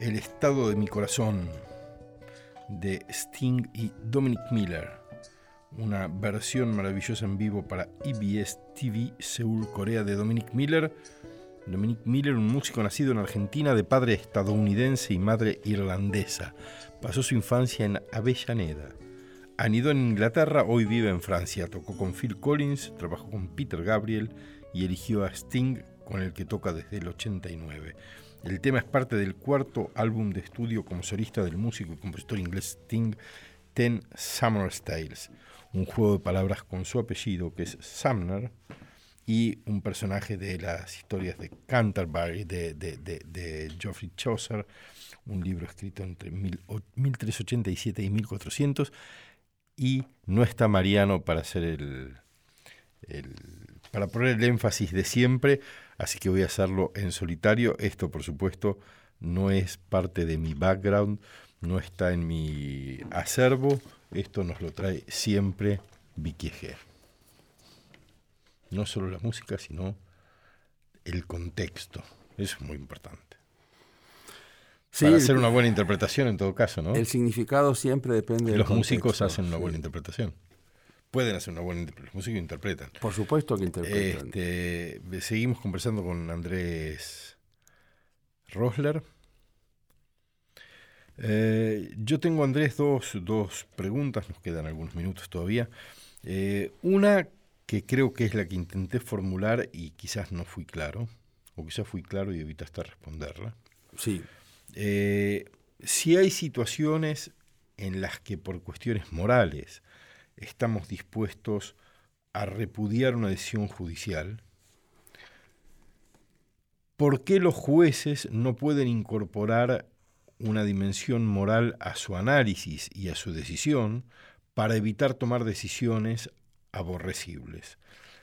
Speaker 1: El estado de mi corazón, de Sting y Dominic Miller, una versión maravillosa en vivo para E B S T V Seúl, Corea, de Dominic Miller. Dominic Miller, un músico nacido en Argentina de padre estadounidense y madre irlandesa. Pasó su infancia en Avellaneda. Anidó en Inglaterra, hoy vive en Francia. Tocó con Phil Collins, trabajó con Peter Gabriel y eligió a Sting, con el que toca desde el ochenta y nueve. El tema es parte del cuarto álbum de estudio como solista del músico y compositor inglés Sting, Ten Summer's Tales, un juego de palabras con su apellido, que es Sumner, y un personaje de las historias de Canterbury, de, de, de, de Geoffrey Chaucer, un libro escrito entre mil trescientos ochenta y siete y mil cuatrocientos, y no está Mariano para hacer el, el para poner el énfasis de siempre, así que voy a hacerlo en solitario. Esto, por supuesto, no es parte de mi background, no está en mi acervo, esto nos lo trae siempre Vicky G. No solo la música, sino el contexto, eso es muy importante. Sí, para hacer una buena interpretación en todo caso, ¿no?
Speaker 2: El significado siempre depende del
Speaker 1: Los
Speaker 2: contexto.
Speaker 1: músicos hacen una sí. buena interpretación. Pueden hacer una buena interpretación. Los músicos interpretan.
Speaker 2: Por supuesto que interpretan.
Speaker 1: Este, seguimos conversando con Andrés Rosler. Eh, yo tengo, Andrés, dos, dos preguntas. Nos quedan algunos minutos todavía. Eh, una que creo que es la que intenté formular y quizás no fui claro, o quizás fui claro y evitaste responderla.
Speaker 2: Sí.
Speaker 1: Eh, si hay situaciones en las que por cuestiones morales estamos dispuestos a repudiar una decisión judicial, ¿por qué los jueces no pueden incorporar una dimensión moral a su análisis y a su decisión para evitar tomar decisiones aborrecibles?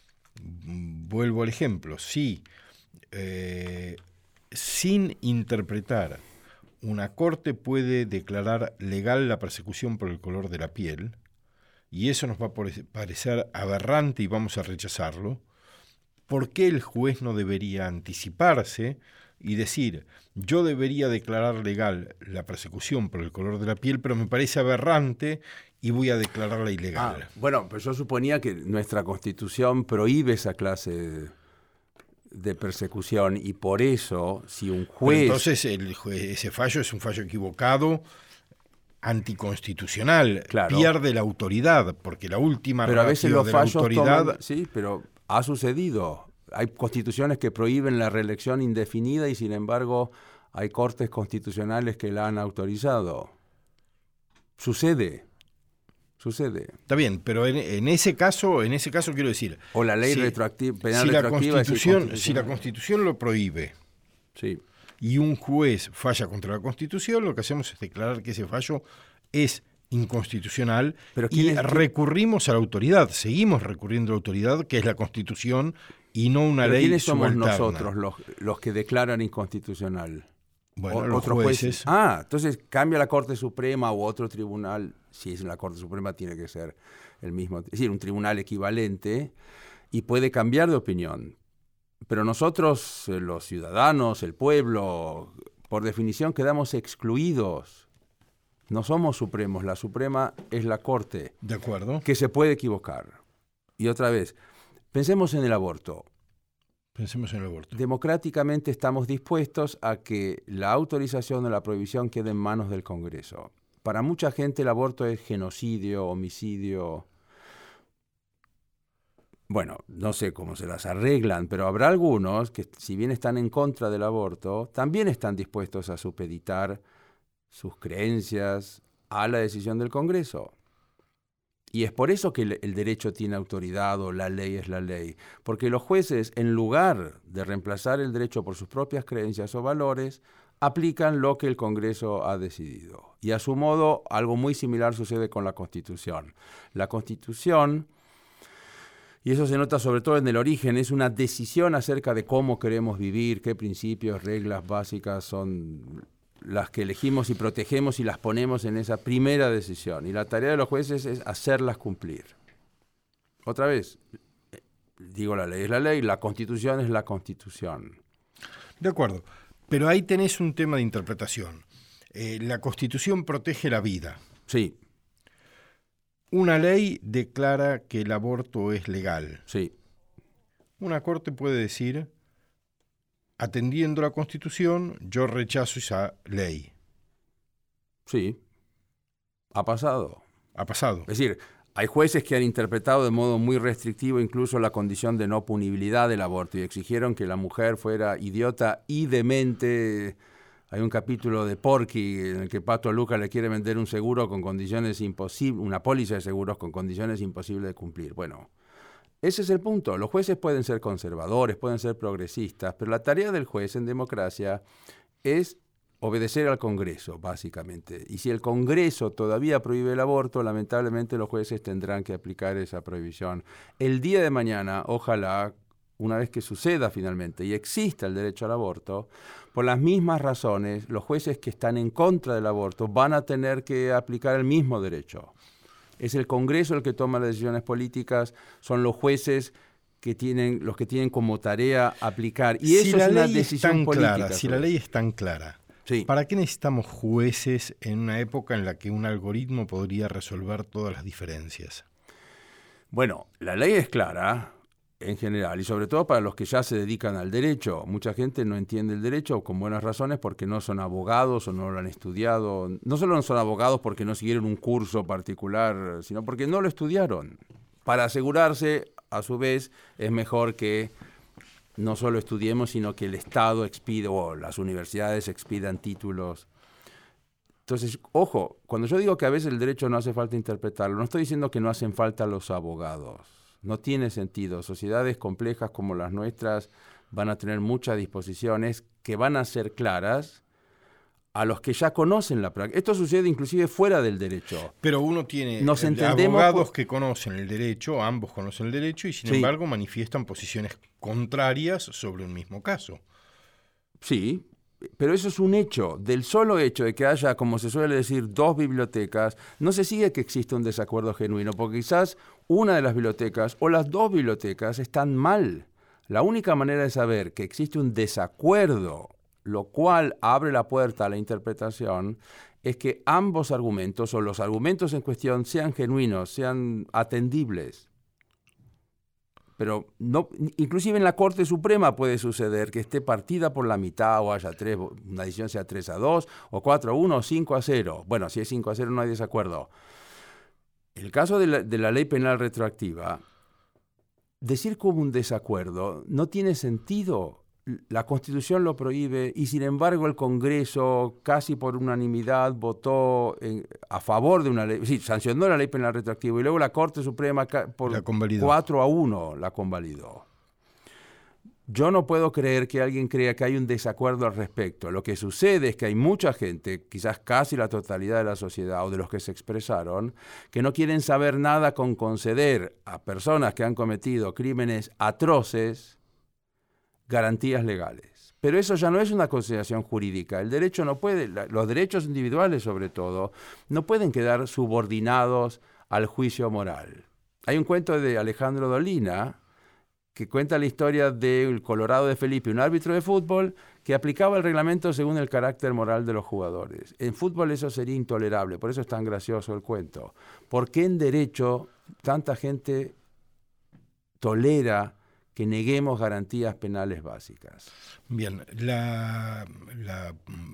Speaker 1: Vuelvo al ejemplo, si eh, sin interpretar una corte puede declarar legal la persecución por el color de la piel, y eso nos va a parecer aberrante y vamos a rechazarlo, ¿por qué el juez no debería anticiparse y decir, yo debería declarar legal la persecución por el color de la piel, pero me parece aberrante y voy a declararla ilegal?
Speaker 2: Ah, bueno, pues yo suponía que nuestra Constitución prohíbe esa clase de, de persecución, y por eso, si un juez...
Speaker 1: Pero entonces el juez, ese fallo es un fallo equivocado, anticonstitucional, claro. Pierde la autoridad, porque la última
Speaker 2: pero a veces los
Speaker 1: de
Speaker 2: fallos
Speaker 1: la autoridad...
Speaker 2: Toman, sí, pero ha sucedido. Hay constituciones que prohíben la reelección indefinida y sin embargo hay cortes constitucionales que la han autorizado. Sucede, sucede.
Speaker 1: Está bien, pero en, en ese caso, en ese caso quiero decir...
Speaker 2: O la ley
Speaker 1: si,
Speaker 2: retroactiva, penal
Speaker 1: si
Speaker 2: retroactiva...
Speaker 1: La Constitución, si la Constitución lo prohíbe,
Speaker 2: sí.
Speaker 1: y un juez falla contra la Constitución, lo que hacemos es declarar que ese fallo es inconstitucional, pero y es, recurrimos a la autoridad, seguimos recurriendo a la autoridad, que es la Constitución, y no una
Speaker 2: ¿Pero
Speaker 1: ley
Speaker 2: ¿quiénes somos
Speaker 1: subalterna?
Speaker 2: Nosotros los, los que declaran inconstitucional?
Speaker 1: Bueno,
Speaker 2: o,
Speaker 1: los
Speaker 2: otros
Speaker 1: jueces.
Speaker 2: jueces. Ah, entonces cambia la Corte Suprema u otro tribunal, si es la Corte Suprema tiene que ser el mismo, es decir, un tribunal equivalente, y puede cambiar de opinión. Pero nosotros, los ciudadanos, el pueblo, por definición quedamos excluidos. No somos supremos, la Suprema es la Corte.
Speaker 1: De acuerdo.
Speaker 2: Que se puede equivocar. Y otra vez, pensemos en el aborto.
Speaker 1: Pensemos en el aborto.
Speaker 2: Democráticamente estamos dispuestos a que la autorización o la prohibición quede en manos del Congreso. Para mucha gente el aborto es genocidio, homicidio. Bueno, no sé cómo se las arreglan, pero habrá algunos que, si bien están en contra del aborto, también están dispuestos a supeditar sus creencias a la decisión del Congreso. Y es por eso que el, el derecho tiene autoridad o la ley es la ley. Porque los jueces, en lugar de reemplazar el derecho por sus propias creencias o valores, aplican lo que el Congreso ha decidido. Y a su modo, algo muy similar sucede con la Constitución. La Constitución, y eso se nota sobre todo en el origen, es una decisión acerca de cómo queremos vivir, qué principios, reglas básicas son las que elegimos y protegemos y las ponemos en esa primera decisión. Y la tarea de los jueces es hacerlas cumplir. Otra vez, digo, la ley es la ley, la Constitución es la Constitución.
Speaker 1: De acuerdo, pero ahí tenés un tema de interpretación. Eh, la Constitución protege la vida.
Speaker 2: Sí.
Speaker 1: Una ley declara que el aborto es legal.
Speaker 2: Sí.
Speaker 1: Una corte puede decir, atendiendo la Constitución, yo rechazo esa ley.
Speaker 2: Sí. Ha pasado.
Speaker 1: Ha pasado.
Speaker 2: Es decir, hay jueces que han interpretado de modo muy restrictivo incluso la condición de no punibilidad del aborto y exigieron que la mujer fuera idiota y demente. Hay un capítulo de Porky en el que Pato Luca le quiere vender un seguro con condiciones imposibles, una póliza de seguros con condiciones imposibles de cumplir. Bueno, ese es el punto. Los jueces pueden ser conservadores, pueden ser progresistas, pero la tarea del juez en democracia es obedecer al Congreso, básicamente. Y si el Congreso todavía prohíbe el aborto, lamentablemente los jueces tendrán que aplicar esa prohibición. El día de mañana, ojalá, una vez que suceda finalmente y exista el derecho al aborto, por las mismas razones, los jueces que están en contra del aborto van a tener que aplicar el mismo derecho. Es el Congreso el que toma las decisiones políticas, son los jueces que tienen, los que tienen como tarea aplicar. Y
Speaker 1: si
Speaker 2: eso
Speaker 1: la
Speaker 2: es una
Speaker 1: ley
Speaker 2: decisión
Speaker 1: es tan
Speaker 2: política.
Speaker 1: Clara, si la ley es tan clara,
Speaker 2: sí.
Speaker 1: ¿Para qué necesitamos jueces en una época en la que un algoritmo podría resolver todas las diferencias?
Speaker 2: Bueno, la ley es clara en general, y sobre todo para los que ya se dedican al derecho. Mucha gente no entiende el derecho con buenas razones porque no son abogados o no lo han estudiado. No solo no son abogados porque no siguieron un curso particular, sino porque no lo estudiaron. Para asegurarse, a su vez, es mejor que no solo estudiemos, sino que el Estado expida, o las universidades expidan títulos. Entonces, ojo, cuando yo digo que a veces el derecho no hace falta interpretarlo, no estoy diciendo que no hacen falta los abogados. No tiene sentido. Sociedades complejas como las nuestras van a tener muchas disposiciones que van a ser claras a los que ya conocen la práctica. Esto sucede inclusive fuera del derecho.
Speaker 1: Pero uno tiene
Speaker 2: Nos entendemos
Speaker 1: abogados
Speaker 2: por...
Speaker 1: que conocen el derecho, ambos conocen el derecho y sin
Speaker 2: sí.
Speaker 1: embargo manifiestan posiciones contrarias sobre un mismo caso.
Speaker 2: Sí, pero eso es un hecho. Del solo hecho de que haya, como se suele decir, dos bibliotecas, no se sigue que existe un desacuerdo genuino, porque quizás una de las bibliotecas o las dos bibliotecas están mal. La única manera de saber que existe un desacuerdo, lo cual abre la puerta a la interpretación, es que ambos argumentos o los argumentos en cuestión sean genuinos, sean atendibles. Pero no, inclusive en la Corte Suprema puede suceder que esté partida por la mitad o haya tres, una decisión sea tres a dos, o cuatro a uno, o cinco a cero. Bueno, si es cinco a cero no hay desacuerdo. El caso de la, de la ley penal retroactiva, decir como un desacuerdo no tiene sentido. La Constitución lo prohíbe y sin embargo el Congreso casi por unanimidad votó en, a favor de una ley, sí, sancionó la ley penal retroactiva y luego la Corte Suprema por cuatro a uno la convalidó. Yo no puedo creer que alguien crea que hay un desacuerdo al respecto. Lo que sucede es que hay mucha gente, quizás casi la totalidad de la sociedad o de los que se expresaron, que no quieren saber nada con conceder a personas que han cometido crímenes atroces garantías legales. Pero eso ya no es una consideración jurídica. El derecho no puede, los derechos individuales sobre todo, no pueden quedar subordinados al juicio moral. Hay un cuento de Alejandro Dolina que cuenta la historia del Colorado de Felipe, un árbitro de fútbol que aplicaba el reglamento según el carácter moral de los jugadores. En fútbol eso sería intolerable, por eso es tan gracioso el cuento. ¿Por qué en derecho tanta gente tolera que neguemos garantías penales básicas?
Speaker 1: Bien, la, la,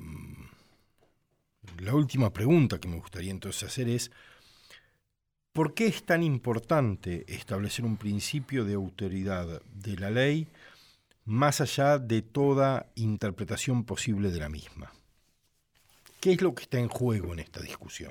Speaker 1: la última pregunta que me gustaría entonces hacer es, ¿por qué es tan importante establecer un principio de autoridad de la ley más allá de toda interpretación posible de la misma? ¿Qué es lo que está en juego en esta discusión?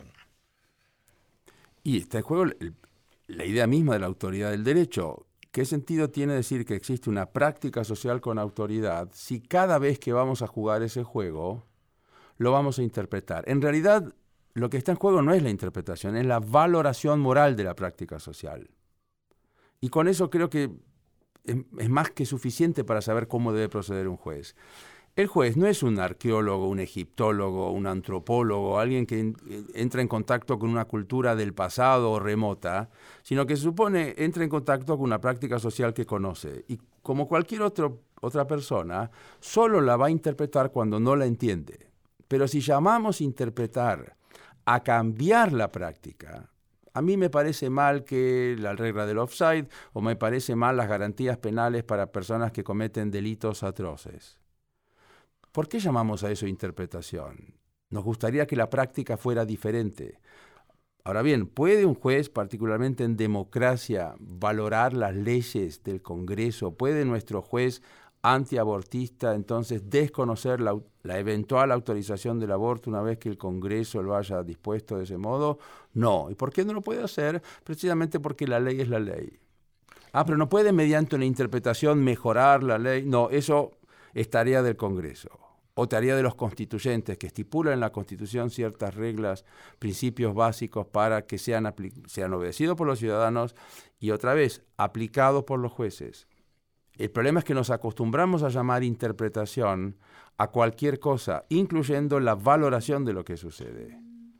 Speaker 2: Y está en juego el, la idea misma de la autoridad del derecho. ¿Qué sentido tiene decir que existe una práctica social con autoridad si cada vez que vamos a jugar ese juego lo vamos a interpretar? En realidad, lo que está en juego no es la interpretación, es la valoración moral de la práctica social. Y con eso creo que es, es más que suficiente para saber cómo debe proceder un juez. El juez no es un arqueólogo, un egiptólogo, un antropólogo, alguien que en, entra en contacto con una cultura del pasado o remota, sino que se supone entra en contacto con una práctica social que conoce. Y como cualquier otro, otra persona, solo la va a interpretar cuando no la entiende. Pero si llamamos interpretar a cambiar la práctica, a mí me parece mal que la regla del offside o me parece mal las garantías penales para personas que cometen delitos atroces. ¿Por qué llamamos a eso interpretación? Nos gustaría que la práctica fuera diferente. Ahora bien, ¿puede un juez, particularmente en democracia, valorar las leyes del Congreso? ¿Puede nuestro juez antiabortista entonces desconocer la, la eventual autorización del aborto una vez que el Congreso lo haya dispuesto de ese modo? No. ¿Y por qué no lo puede hacer? Precisamente porque la ley es la ley. Ah, pero no puede mediante una interpretación mejorar la ley. No, eso es tarea del Congreso o tarea de los constituyentes, que estipulan en la Constitución ciertas reglas, principios básicos para que sean, sean obedecidos por los ciudadanos y otra vez aplicados por los jueces. El problema es que nos acostumbramos a llamar interpretación a cualquier cosa, incluyendo la valoración de lo que sucede.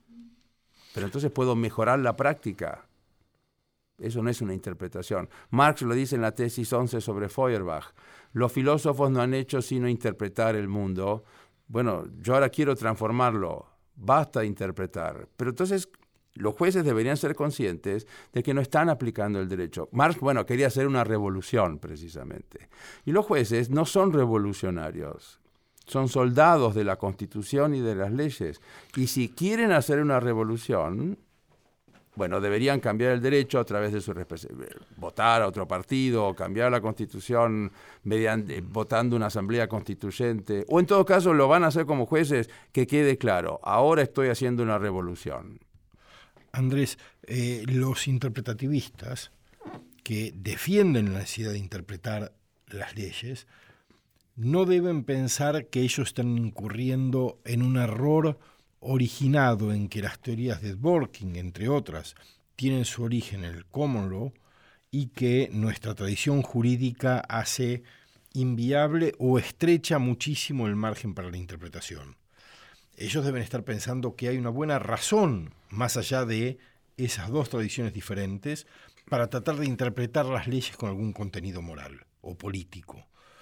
Speaker 2: Pero entonces puedo mejorar la práctica. Eso no es una interpretación. Marx lo dice en la tesis once sobre Feuerbach. Los filósofos no han hecho sino interpretar el mundo. Bueno, yo ahora quiero transformarlo. Basta de interpretar. Pero entonces los jueces deberían ser conscientes de que no están aplicando el derecho. Marx, bueno, quería hacer una revolución, precisamente. Y los jueces no son revolucionarios. Son soldados de la Constitución y de las leyes. Y si quieren hacer una revolución, bueno, deberían cambiar el derecho a través de su votar a otro partido, o cambiar la Constitución mediante, votando una asamblea constituyente, o en todo caso lo van a hacer como jueces, que quede claro, ahora estoy haciendo una revolución.
Speaker 1: Andrés, eh, los interpretativistas que defienden la necesidad de interpretar las leyes no deben pensar que ellos están incurriendo en un error originado en que las teorías de Dworkin, entre otras, tienen su origen en el common law y que nuestra tradición jurídica hace inviable o estrecha muchísimo el margen para la interpretación. Ellos deben estar pensando que hay una buena razón, más allá de esas dos tradiciones diferentes, para tratar de interpretar las leyes con algún contenido moral o político.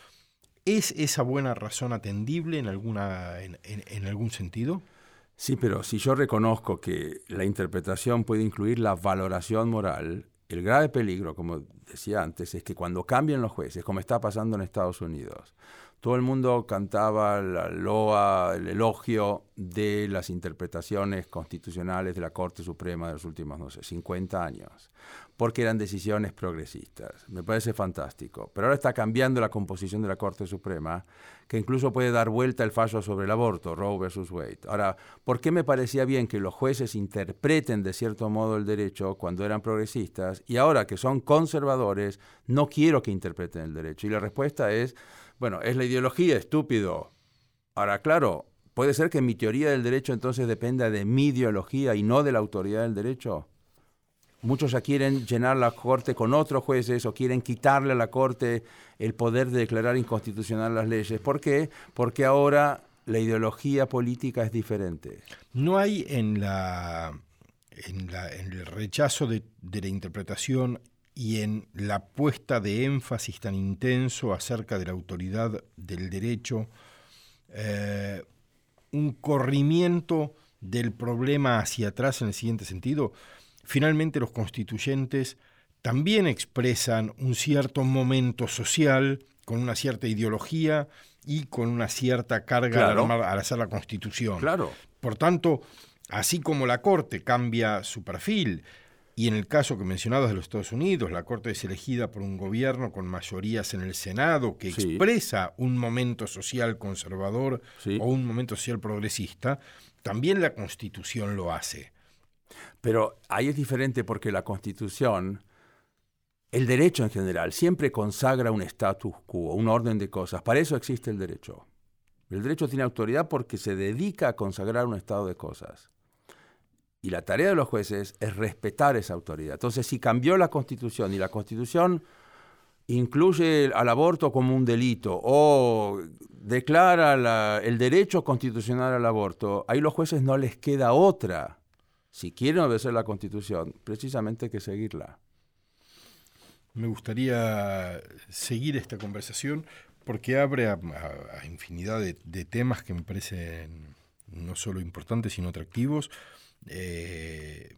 Speaker 1: ¿Es esa buena razón atendible en, alguna, en, en, en algún sentido?
Speaker 2: Sí, pero si yo reconozco que la interpretación puede incluir la valoración moral, el grave peligro, como decía antes, es que cuando cambian los jueces, como está pasando en Estados Unidos, todo el mundo cantaba la loa, el elogio de las interpretaciones constitucionales de la Corte Suprema de los últimos, no sé, cincuenta años, porque eran decisiones progresistas. Me parece fantástico. Pero ahora está cambiando la composición de la Corte Suprema, que incluso puede dar vuelta el fallo sobre el aborto, Roe versus Wade. Ahora, ¿por qué me parecía bien que los jueces interpreten de cierto modo el derecho cuando eran progresistas y ahora que son conservadores no quiero que interpreten el derecho? Y la respuesta es, bueno, es la ideología, estúpido. Ahora, claro, ¿puede ser que mi teoría del derecho entonces dependa de mi ideología y no de la autoridad del derecho? Muchos ya quieren llenar la Corte con otros jueces o quieren quitarle a la Corte el poder de declarar inconstitucional las leyes. ¿Por qué? Porque ahora la ideología política es diferente.
Speaker 1: No hay en, la, en, la, en el rechazo de, de la interpretación y en la puesta de énfasis tan intenso acerca de la autoridad del derecho, eh, un corrimiento del problema hacia atrás en el siguiente sentido. Finalmente los constituyentes también expresan un cierto momento social con una cierta ideología y con una cierta carga
Speaker 2: Claro.
Speaker 1: al, armar, al hacer la Constitución.
Speaker 2: Claro.
Speaker 1: Por tanto, así como la Corte cambia su perfil, y en el caso que mencionabas de los Estados Unidos, la Corte es elegida por un gobierno con mayorías en el Senado que
Speaker 2: Sí.
Speaker 1: expresa un momento social conservador
Speaker 2: Sí.
Speaker 1: o un momento social progresista, también la Constitución lo hace.
Speaker 2: Pero ahí es diferente porque la Constitución, el derecho en general, siempre consagra un status quo, un orden de cosas. Para eso existe el derecho. El derecho tiene autoridad porque se dedica a consagrar un estado de cosas. Y la tarea de los jueces es respetar esa autoridad. Entonces, si cambió la Constitución y la Constitución incluye al aborto como un delito o declara la, el derecho constitucional al aborto, ahí los jueces no les queda otra, si quieren obedecer la Constitución, precisamente que seguirla.
Speaker 1: Me gustaría seguir esta conversación porque abre a, a, a infinidad de, de temas que me parecen no solo importantes, sino atractivos. Eh,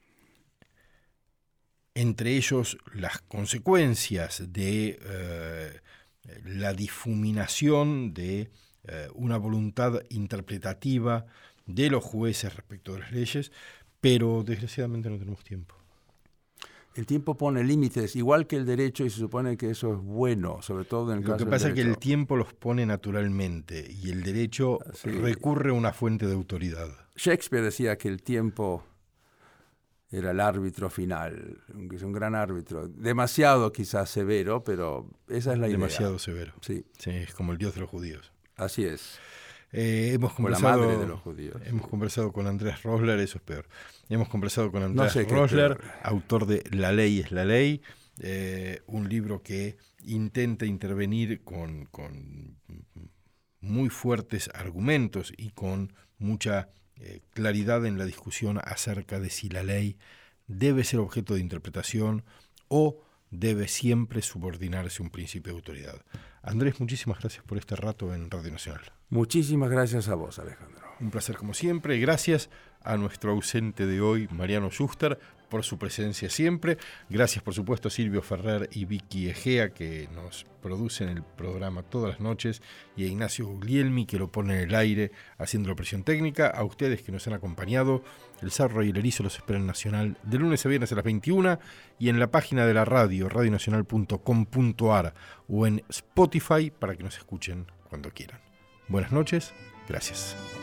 Speaker 1: entre ellos las consecuencias de eh, la difuminación de eh, una voluntad interpretativa de los jueces respecto de las leyes, pero desgraciadamente no tenemos tiempo.
Speaker 2: El tiempo pone límites, igual que el derecho, y se supone que eso es bueno, sobre todo en el
Speaker 1: Lo
Speaker 2: caso
Speaker 1: que pasa
Speaker 2: del
Speaker 1: es que
Speaker 2: derecho.
Speaker 1: el tiempo los pone naturalmente y el derecho
Speaker 2: Sí.
Speaker 1: recurre a una fuente de autoridad.
Speaker 2: Shakespeare decía que el tiempo era el árbitro final, aunque es un gran árbitro, demasiado quizás severo, pero esa es la idea.
Speaker 1: Demasiado severo.
Speaker 2: Sí,
Speaker 1: Sí, es como el dios de los judíos.
Speaker 2: así es.
Speaker 1: Eh, hemos
Speaker 2: O la
Speaker 1: conversado,
Speaker 2: madre de los judíos.
Speaker 1: Hemos conversado con Andrés Rosler, eso es peor. Hemos conversado con Andrés
Speaker 2: No sé qué es
Speaker 1: Rosler,
Speaker 2: peor.
Speaker 1: autor de La ley es la ley, eh, un libro que intenta intervenir con, con muy fuertes argumentos y con mucha eh, claridad en la discusión acerca de si la ley debe ser objeto de interpretación o debe siempre subordinarse a un principio de autoridad. Andrés, muchísimas gracias por este rato en Radio Nacional.
Speaker 2: Muchísimas gracias a vos, Alejandro.
Speaker 1: Un placer como siempre. Gracias a nuestro ausente de hoy, Mariano Schuster, por su presencia siempre. Gracias, por supuesto, a Silvio Ferrer y Vicky Egea, que nos producen el programa todas las noches, y a Ignacio Guglielmi, que lo pone en el aire haciendo la presión técnica. A ustedes que nos han acompañado. El Zorro y el Erizo los esperan en Nacional de lunes a viernes a las veintiuna y en la página de la radio, radio nacional punto com punto a r o en Spotify para que nos escuchen cuando quieran. Buenas noches, gracias.